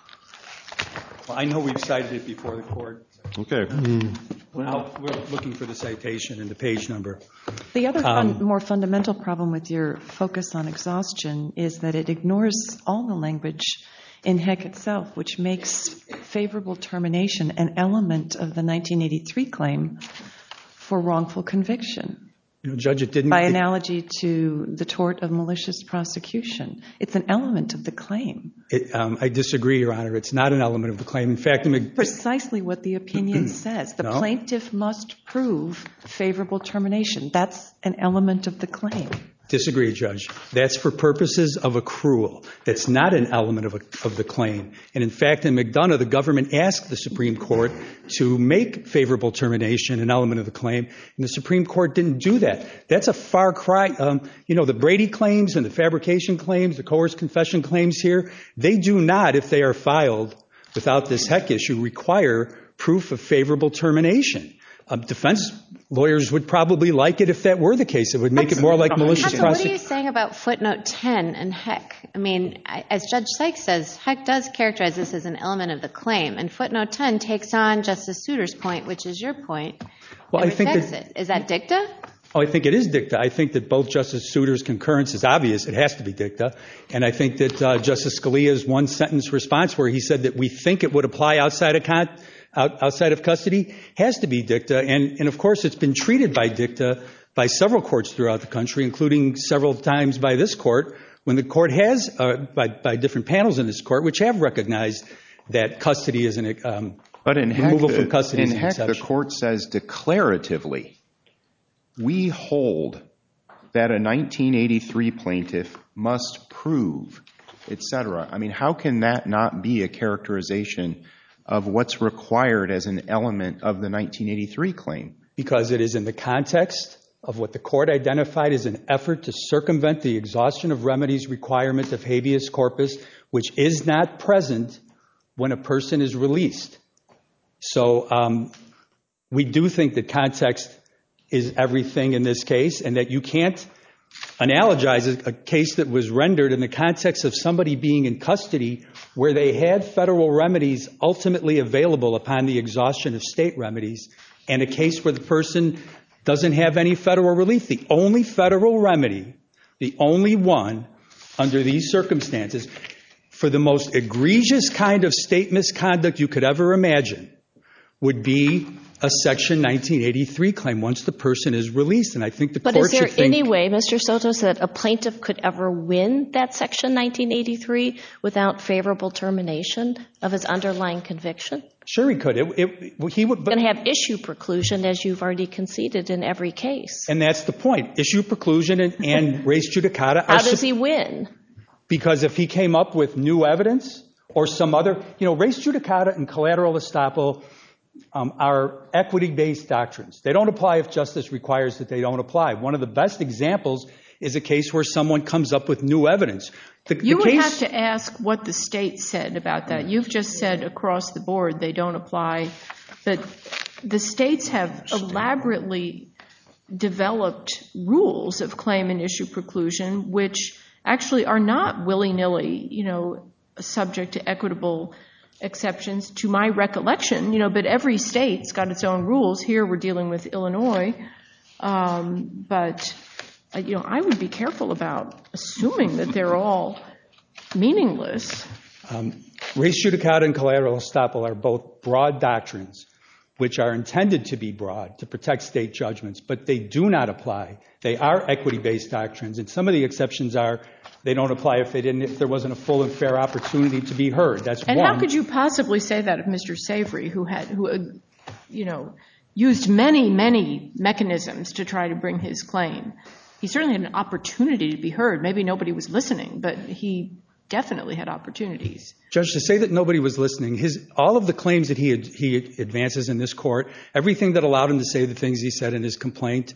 Well, I know we've cited it before the court.
Okay.
Well, we're looking for the citation and the page number.
The other fun,
Um,
more fundamental problem with your focus on exhaustion is that it ignores all the language in Heck itself, which makes favorable termination an element of the nineteen eighty-three claim for wrongful conviction.
You know, Judge, it didn't.
By
it,
analogy to the tort of malicious prosecution. It's an element of the claim.
It, um, I disagree, Your Honor. It's not an element of the claim. In fact, I'm,
Precisely what the opinion says. The
No.
plaintiff must prove favorable termination. That's an element of the claim.
Disagree, Judge. That's for purposes of accrual. That's not an element of, a, of the claim. And in fact, in McDonough, the government asked the Supreme Court to make favorable termination an element of the claim, and the Supreme Court didn't do that. That's a far cry. Um, you know, the Brady claims and the fabrication claims, the coerced confession claims here, they do not, if they are filed without this Heck issue, require proof of favorable termination. Um, defense lawyers would probably like it if that were the case. It would make it more like malicious
Counsel, what are
prosecution.
you saying about footnote ten and Heck? I mean, I- as Judge Sykes says, Heck does characterize this as an element of the claim, and footnote ten takes on Justice Souter's point, which is your point,
Well,
and
I think
rejects
that,
it. Is that dicta?
oh, I think it is dicta. I think that both Justice Souter's concurrence is obvious. It has to be dicta. And I think that uh, Justice Scalia's one-sentence response where he said that we think it would apply outside of con- out, outside of custody has to be dicta. And, and, of course, it's been treated by dicta by several courts throughout the country, including several times by this court, when the court has, uh, by, by different panels in this court, which have recognized that custody is an um,
But in Heck,
removal
the,
from custody
in
is an
Heck the
exception.
court says declaratively, we hold that a nineteen eighty-three plaintiff must prove, et cetera. I mean, how can that not be a characterization of what's required as an element of the nineteen eighty-three claim?
Because it is in the context of what the court identified as an effort to circumvent the exhaustion of remedies requirement of habeas corpus, which is not present when a person is released. So um, we do think that context is everything in this case, and that you can't analogizes a case that was rendered in the context of somebody being in custody where they had federal remedies ultimately available upon the exhaustion of state remedies, and a case where the person doesn't have any federal relief. The only federal remedy, the only one under these circumstances, for the most egregious kind of state misconduct you could ever imagine, would be a Section nineteen eighty-three claim once the person is released. And I think the
but
court
is there
should think,
any way, Mister Sotos, that a plaintiff could ever win that Section nineteen eighty-three without favorable termination of his underlying conviction?
Sure, he could. It, it, he would.
Going to have issue preclusion, as you've already conceded in every case.
And that's the point. Issue preclusion and, and res judicata.
How
are
does
su-
he win?
Because if he came up with new evidence or some other, you know, res judicata and collateral estoppel um, are equity-based doctrines. They don't apply if justice requires that they don't apply. One of the best examples is a case where someone comes up with new evidence. The,
you
the
would
case,
have to ask what the state said about that. You've just said across the board they don't apply, but the states have elaborately developed rules of claim and issue preclusion, which actually are not willy-nilly, you know, subject to equitable exceptions, to my recollection, you know, but every state's got its own rules. Here we're dealing with Illinois, um, but, uh, you know, I would be careful about assuming that they're all meaningless.
Um, res judicata and collateral estoppel are both broad doctrines which are intended to be broad to protect state judgments, but they do not apply. They are equity-based doctrines, and some of the exceptions are they don't apply if they didn't, if there wasn't a full and fair opportunity to be heard. That's
and
one.
How could you possibly say that of Mister Savory, who had, who, uh, you know, used many, many mechanisms to try to bring his claim? He certainly had an opportunity to be heard. Maybe nobody was listening, but he definitely had opportunities.
Judge, to say that nobody was listening, his all of the claims that he had, he advances in this court, everything that allowed him to say the things he said in his complaint,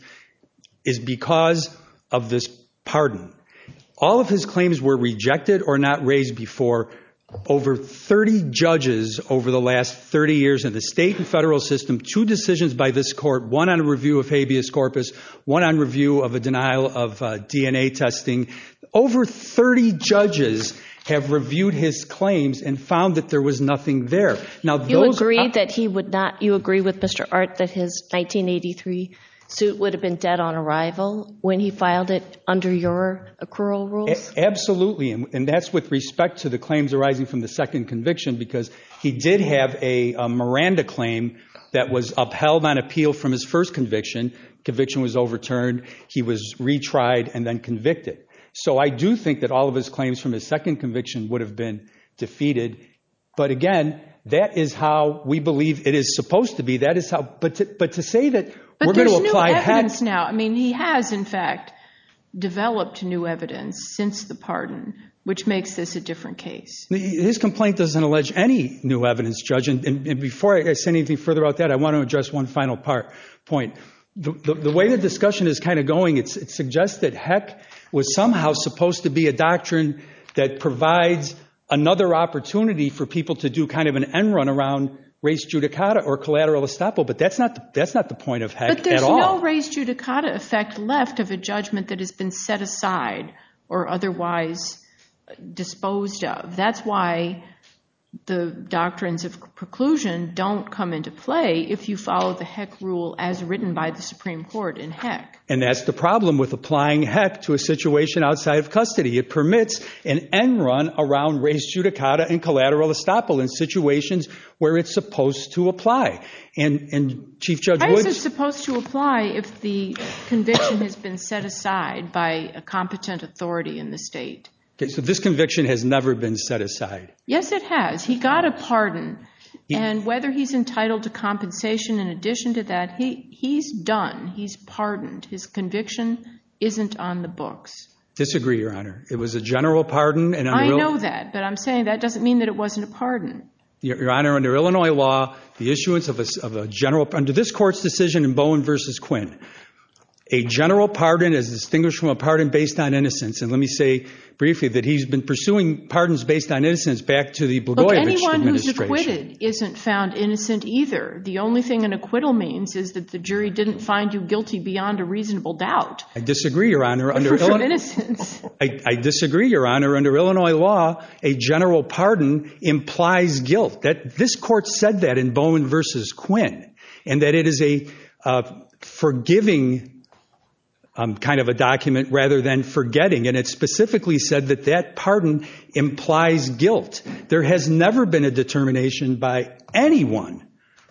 is because of this pardon. All of his claims were rejected or not raised before over thirty judges over the last thirty years in the state and federal system, two decisions by this court, one on a review of habeas corpus, one on review of a denial of uh, D N A testing. Over thirty judges have reviewed his claims and found that there was nothing there. Now,
you
those
agree
are,
that he would not, you agree with Mister Art that his nineteen eighty-three suit would have been dead on arrival when he filed it under your accrual rules?
A- absolutely, and, and that's with respect to the claims arising from the second conviction, because he did have a, a Miranda claim that was upheld on appeal from his first conviction. Conviction was overturned. He was retried and then convicted. So I do think that all of his claims from his second conviction would have been defeated. But again, that is how we believe it is supposed to be. That is how. But to, but to say that
but
we're going to apply
new evidence
heck,
now. I mean, he has in fact developed new evidence since the pardon, which makes this a different case.
His complaint doesn't allege any new evidence, Judge. And, and, and before I say anything further about that, I want to address one final part point. The, the, the way the discussion is kind of going, it's, it suggests that heck was somehow supposed to be a doctrine that provides another opportunity for people to do kind of an end run around res judicata or collateral estoppel, but that's not the, that's not the point of heck at all.
But there's no res judicata effect left of a judgment that has been set aside or otherwise disposed of. That's why the doctrines of preclusion don't come into play if you follow the heck rule as written by the Supreme Court in heck.
And that's the problem with applying heck to a situation outside of custody. It permits an end run around res judicata and collateral estoppel in situations where it's supposed to apply. And, and Chief Judge
Why
Woods...
is it supposed to apply if the conviction has been set aside by a competent authority in the state?
Okay, so this conviction has never been set aside.
Yes, it has. He got a pardon. He, and whether he's entitled to compensation in addition to that, he, he's done. He's pardoned. His conviction isn't on the books.
Disagree, Your Honor. It was a general pardon. And
I
under
know that, but I'm saying that doesn't mean that it wasn't a pardon.
Your, Your Honor, under Illinois law, the issuance of a, of a general, under this court's decision in Bowen versus Quinn, a general pardon is distinguished from a pardon based on innocence. And let me say briefly that he's been pursuing pardons based on innocence back to the Blagojevich
Look, anyone who's
administration.
acquitted isn't found innocent either. The only thing an acquittal means is that the jury didn't find you guilty beyond a reasonable doubt.
I disagree, Your Honor. Under
From
Illinois,
innocence.
I, I disagree, Your Honor. Under Illinois law, a general pardon implies guilt. That this court said that in Bowen versus Quinn, and that it is a uh, forgiving Um, kind of a document rather than forgetting. And it specifically said that that pardon implies guilt. There has never been a determination by anyone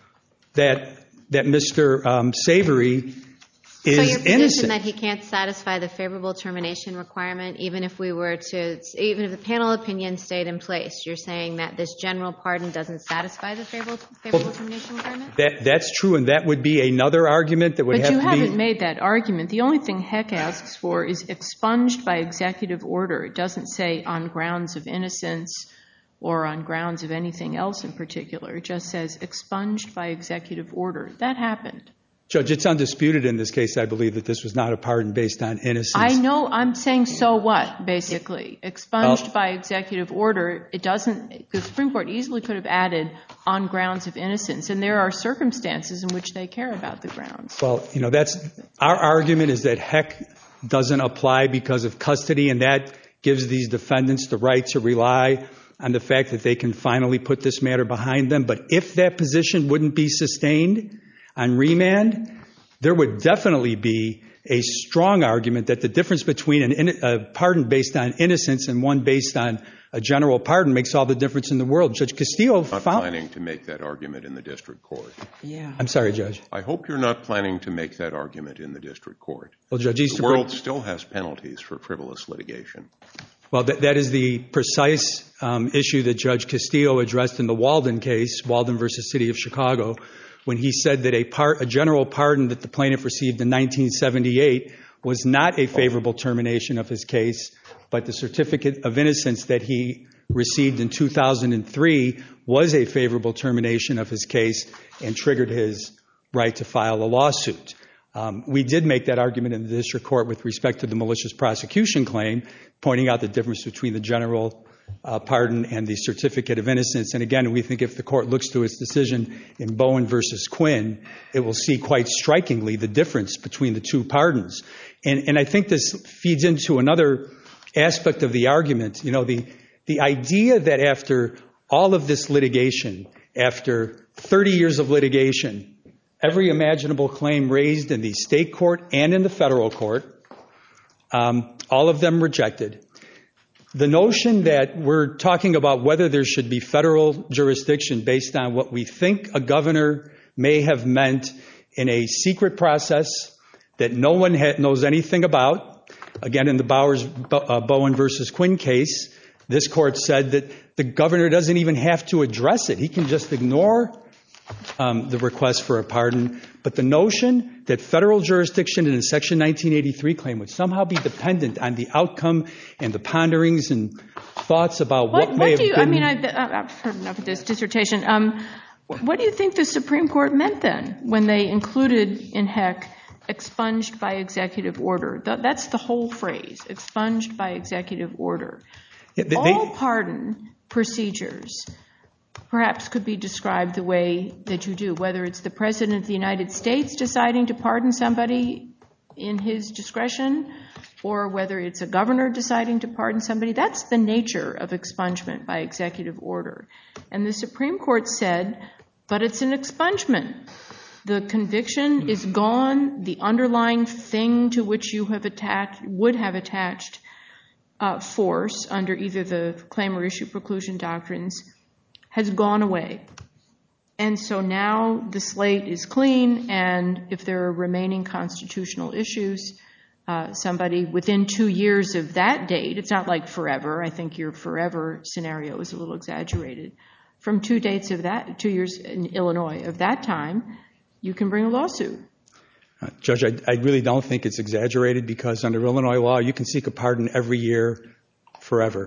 that that Mister Um, Savory is
so your position
innocent.
that he can't satisfy the favorable termination requirement, even if we were to, even if the panel opinion stayed in place, you're saying that this general pardon doesn't satisfy the favorable, favorable well, termination requirement?
That, that's true, and that would be another argument that would
but
have to be...
But you haven't made that argument. The only thing Heck asks for is expunged by executive order. It doesn't say on grounds of innocence or on grounds of anything else in particular. It just says expunged by executive order. That happened.
Judge, it's undisputed in this case, I believe, that this was not a pardon based on innocence.
I know. I'm saying so what, basically. Expunged well, by executive order, it doesn't, the Supreme Court easily could have added on grounds of innocence, and there are circumstances in which they care about the grounds.
Well, you know, that's, our argument is that Heck doesn't apply because of custody, and that gives these defendants the right to rely on the fact that they can finally put this matter behind them. But if that position wouldn't be sustained on remand, there would definitely be a strong argument that the difference between an, a pardon based on innocence and one based on a general pardon makes all the difference in the world. Judge Castillo
I'm not
found...
planning to make that argument in the district court.
Yeah.
I'm sorry, Judge.
I hope you're not planning to make that argument in the district court.
Well, Judge Easterbrook...
The world still has penalties for frivolous litigation.
Well, that, that is the precise um, issue that Judge Castillo addressed in the Walden case, Walden versus City of Chicago, when he said that a, part, a general pardon that the plaintiff received in nineteen seventy-eight was not a favorable termination of his case, but the certificate of innocence that he received in two thousand three was a favorable termination of his case and triggered his right to file a lawsuit. Um, we did make that argument in the district court with respect to the malicious prosecution claim, pointing out the difference between the general uh, pardon and the certificate of innocence. And again, we think if the court looks to its decision in Bowen versus Quinn, it will see quite strikingly the difference between the two pardons. And, and I think this feeds into another aspect of the argument. You know, the, the idea that after all of this litigation, after thirty years of litigation, every imaginable claim raised in the state court and in the federal court, um, all of them rejected. The notion that we're talking about whether there should be federal jurisdiction based on what we think a governor may have meant in a secret process that no one ha- knows anything about. Again, in the Bowers uh, Bowen versus Quinn case, this court said that the governor doesn't even have to address it. He can just ignore um, the request for a pardon. But the notion that federal jurisdiction in a Section nineteen eighty-three claim would somehow be dependent on the outcome and the ponderings and thoughts about what,
what
may
what do
have
you,
been...
I mean, I've, I've heard enough of this dissertation. Um, what do you think the Supreme Court meant then when they included in Heck expunged by executive order? That's the whole phrase, expunged by executive order.
Yeah, they,
All
they,
pardon procedures perhaps could be described the way that you do, whether it's the President of the United States deciding to pardon somebody in his discretion or whether it's a governor deciding to pardon somebody. That's the nature of expungement by executive order. And the Supreme Court said, but it's an expungement. The conviction is gone. The underlying thing to which you have attached, would have attached uh, force under either the claim or issue preclusion doctrines has gone away. And so now the slate is clean, and if there are remaining constitutional issues, uh, somebody within two years of that date, it's not like forever, I think your forever scenario is a little exaggerated, from two dates of that, two years in Illinois of that time, you can bring a lawsuit.
Uh, Judge, I, I really don't think it's exaggerated because under Illinois law, you can seek a pardon every year forever.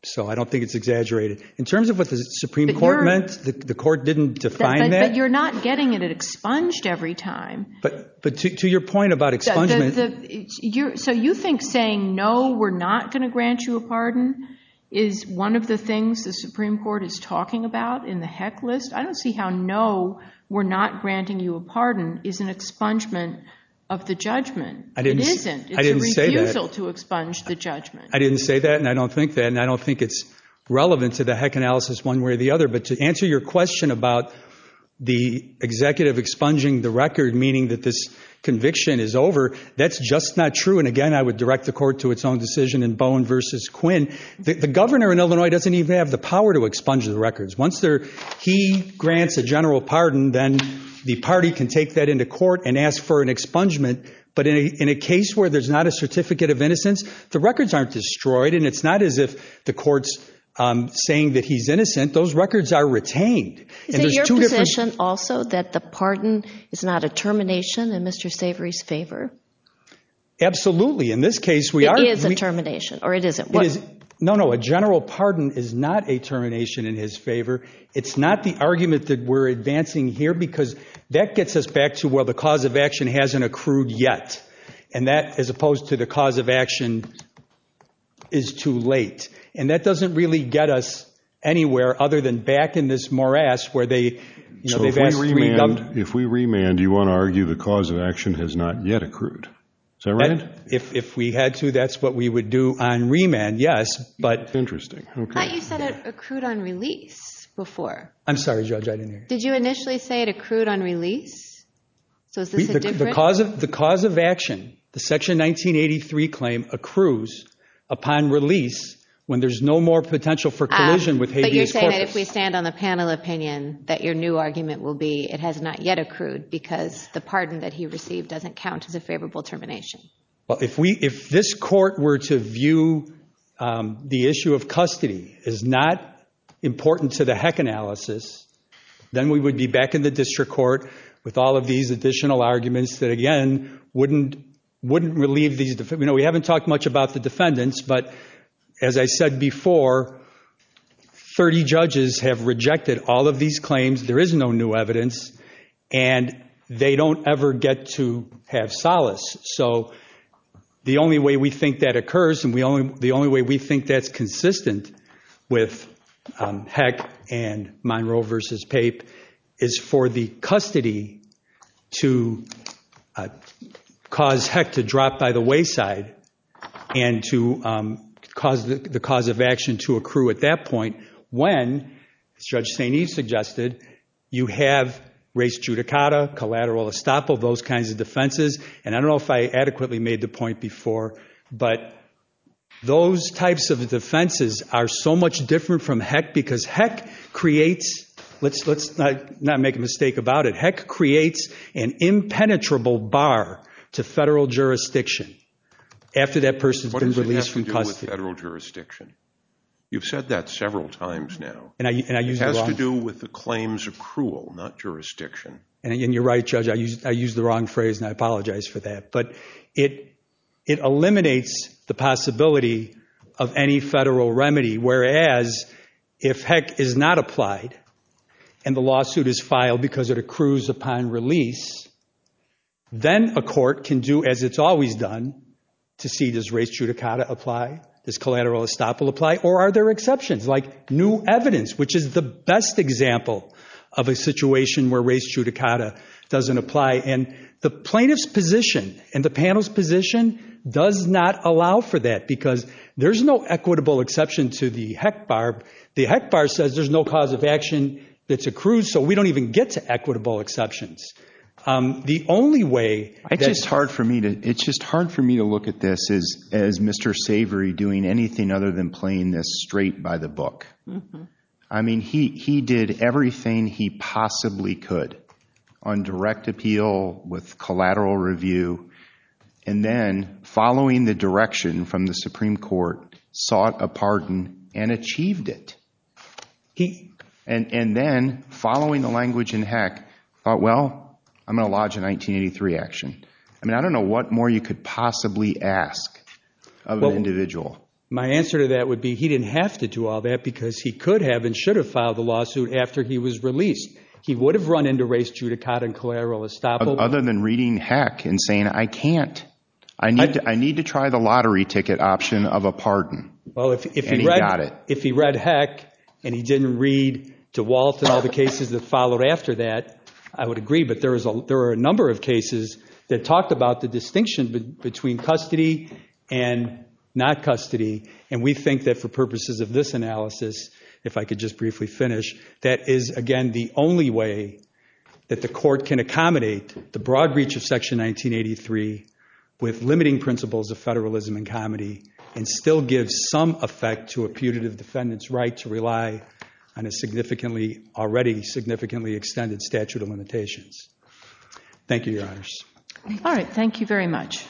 So I don't think it's exaggerated. In terms of what the Supreme
But
Court
you're-
meant, the, the court didn't define
but,
that.
But you're not getting it expunged every time.
But but to, to your point about
The-
expungement,
the- the- you're, so you think saying, no, we're not going to grant you a pardon is one of the things the Supreme Court is talking about in the Heck list? I don't see how no, we're not granting you a pardon is an expungement of the judgment.
I didn't
it
s-
isn't. It's
I didn't
a
say that.
refusal to expunge the judgment.
I didn't say that, and I don't think that, and I don't think it's relevant to the Heck analysis one way or the other. But to answer your question about the executive expunging the record, meaning that this conviction is over, that's just not true. And again, I would direct the court to its own decision in Bowen versus Quinn. The, the governor in Illinois doesn't even have the power to expunge the records. Once there, he grants a general pardon, then the party can take that into court and ask for an expungement. But in a, in a case where there's not a certificate of innocence, the records aren't destroyed, and it's not as if the court's um, saying that he's innocent. Those records are retained.
Is
and
it your
two
position
different...
also that the pardon is not a termination in Mister Savory's favor?
Absolutely. In this case, we
it
are...
It is a
we,
termination, or it isn't?
It
What?
is, no, no, a general pardon is not a termination in his favor. It's not the argument that we're advancing here, because that gets us back to, well, the cause of action hasn't accrued yet. And that, as opposed to the cause of action is too late. And that doesn't really get us anywhere other than back in this morass where they, you know,
so
they've
if
asked
we
three
remand,
gov-
if we remand, you want to argue the cause of action has not yet accrued. Is that right?
That, if, if we had to, that's what we would do on remand, yes, but...
Interesting.
I
Okay.
thought you said it accrued on release before.
I'm sorry, Judge, I didn't hear you.
Did you initially say it accrued on release? So is this
We,
a
the,
different...
the cause of the cause of action, the Section nineteen eighty-three claim accrues upon release when there's no more potential for collision
Ah,
with habeas
But you're saying
corpus.
that if we stand on the panel opinion, that your new argument will be it has not yet accrued because the pardon that he received doesn't count as a favorable termination.
Well, if we if this court were to view um, the issue of custody as not important to the Heck analysis, then we would be back in the district court with all of these additional arguments that, again, wouldn't wouldn't relieve these. Def- you know, we haven't talked much about the defendants, but as I said before, thirty judges have rejected all of these claims. There is no new evidence, and they don't ever get to have solace. So the only way we think that occurs, and we only the only way we think that's consistent with um, Heck and Monroe versus Pape, is for the custody to uh, cause Heck to drop by the wayside and to um, cause the, the cause of action to accrue at that point when, as Judge Saint Eve suggested, you have res judicata, collateral estoppel, those kinds of defenses. And I don't know if I adequately made the point before, but those types of defenses are so much different from Heck because Heck creates, let's let's not, not make a mistake about it, Heck creates an impenetrable bar to federal jurisdiction after that person's
What
been
does it
released
have
from
to do with
custody.
federal jurisdiction? You've said that several times now.
And I, and I
It
use
has
the wrong,
to do with the claims accrual, not jurisdiction.
And, and you're right, Judge, I used, I used the wrong phrase, and I apologize for that. But it it eliminates the possibility of any federal remedy, whereas if Heck is not applied and the lawsuit is filed because it accrues upon release, then a court can do as it's always done to see, does res judicata apply? Does collateral estoppel apply? Or are there exceptions, like new evidence, which is the best example of a situation where res judicata doesn't apply? And the plaintiff's position and the panel's position does not allow for that because there's no equitable exception to the Heck bar. The Heck bar says there's no cause of action that's accrued, so we don't even get to equitable exceptions. Um, the only way
it's just hard for me to it's just hard for me to look at this as as Mister Savory doing anything other than playing this straight by the book. Mm-hmm. I mean, he he did everything he possibly could on direct appeal with collateral review, and then following the direction from the Supreme Court, sought a pardon and achieved it. He and and then following the language in Heck, thought, well, I'm going to lodge a nineteen eighty-three action. I mean, I don't know what more you could possibly ask of
well,
an individual.
My answer to that would be he didn't have to do all that because he could have and should have filed the lawsuit after he was released. He would have run into res judicata and collateral estoppel.
Other than reading Heck and saying, I can't. I need, I, to, I need to try the lottery ticket option of a pardon.
Well, if, if,
and
he, read,
he got it.
if he read Heck and he didn't read DeWalt and all the cases that followed after that, I would agree. But there, was a, there were a number of cases that talked about the distinction be, between custody and not custody. And we think that for purposes of this analysis, if I could just briefly finish, that is, again, the only way that the court can accommodate the broad reach of Section nineteen eighty-three with limiting principles of federalism and comity and still give some effect to a putative defendant's right to rely on a significantly, already significantly extended statute of limitations. Thank you, Your Honors.
All right. Thank you very much.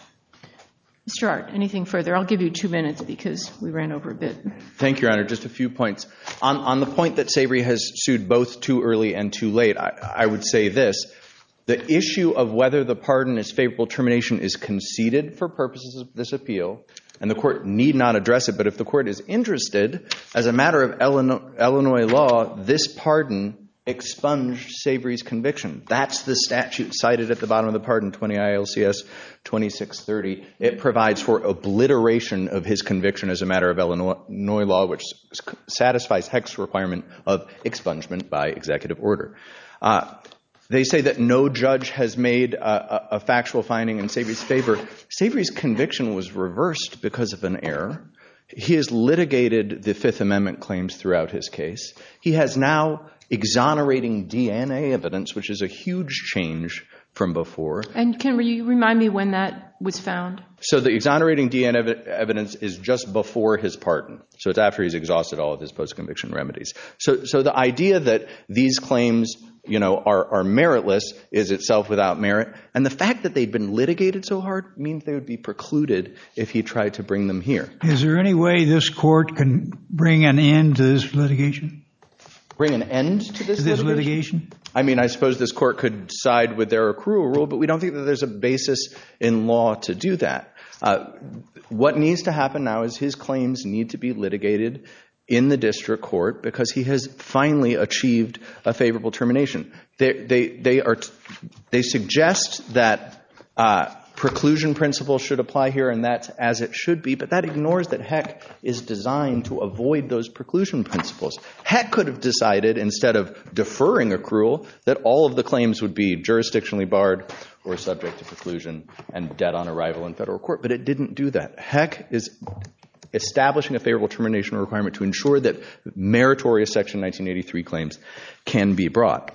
Mister Art, anything further? I'll give you two minutes because we ran over a bit.
Thank you, Your Honor. Just a few points. On, on the point that Savory has sued both too early and too late, I, I would say this. The issue of whether the pardon is favorable termination is conceded for purposes of this appeal, and the court need not address it. But if the court is interested, as a matter of Illinois law, this pardon expunged Savory's conviction. That's the statute cited at the bottom of the pardon, twenty I L C S twenty-six thirty. It provides for obliteration of his conviction as a matter of Illinois law, which satisfies Heck's requirement of expungement by executive order. Uh, They say that no judge has made a, a factual finding in Savory's favor. Savory's conviction was reversed because of an error. He has litigated the Fifth Amendment claims throughout his case. He has now exonerating D N A evidence, which is a huge change from before.
And can you remind me when that was found?
So the exonerating D N A ev- evidence is just before his pardon. So it's after he's exhausted all of his post-conviction remedies. So, so the idea that these claims, you know, are, are meritless is itself without merit. And the fact that they've been litigated so hard means they would be precluded if he tried to bring them here.
Is there any way this court can bring an end to this litigation?
Bring an end to this,
to this
litigation?
litigation?
I mean, I suppose this court could side with their accrual rule, but we don't think that there's a basis in law to do that. Uh, what needs to happen now is his claims need to be litigated in the district court because he has finally achieved a favorable termination. They, they, they, are, they suggest that uh, preclusion principle should apply here, and that's as it should be, but that ignores that Heck is designed to avoid those preclusion principles. Heck could have decided, instead of deferring accrual, that all of the claims would be jurisdictionally barred or subject to preclusion and dead on arrival in federal court, but it didn't do that. Heck is establishing a favorable termination requirement to ensure that meritorious Section nineteen eighty-three claims can be brought.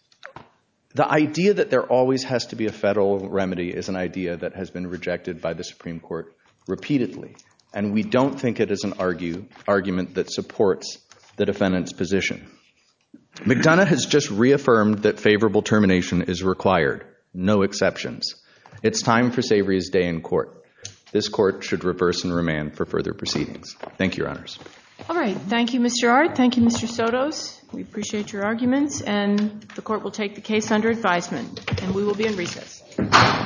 The idea that there always has to be a federal remedy is an idea that has been rejected by the Supreme Court repeatedly, and we don't think it is an argue, argument that supports the defendant's position. McDonough has just reaffirmed that favorable termination is required, no exceptions. It's time for Savory's day in court. This court should reverse and remand for further proceedings. Thank you, Your Honors.
All right. Thank you, Mister Art. Thank you, Mister Sotos. We appreciate your arguments, and the court will take the case under advisement, and we will be in recess.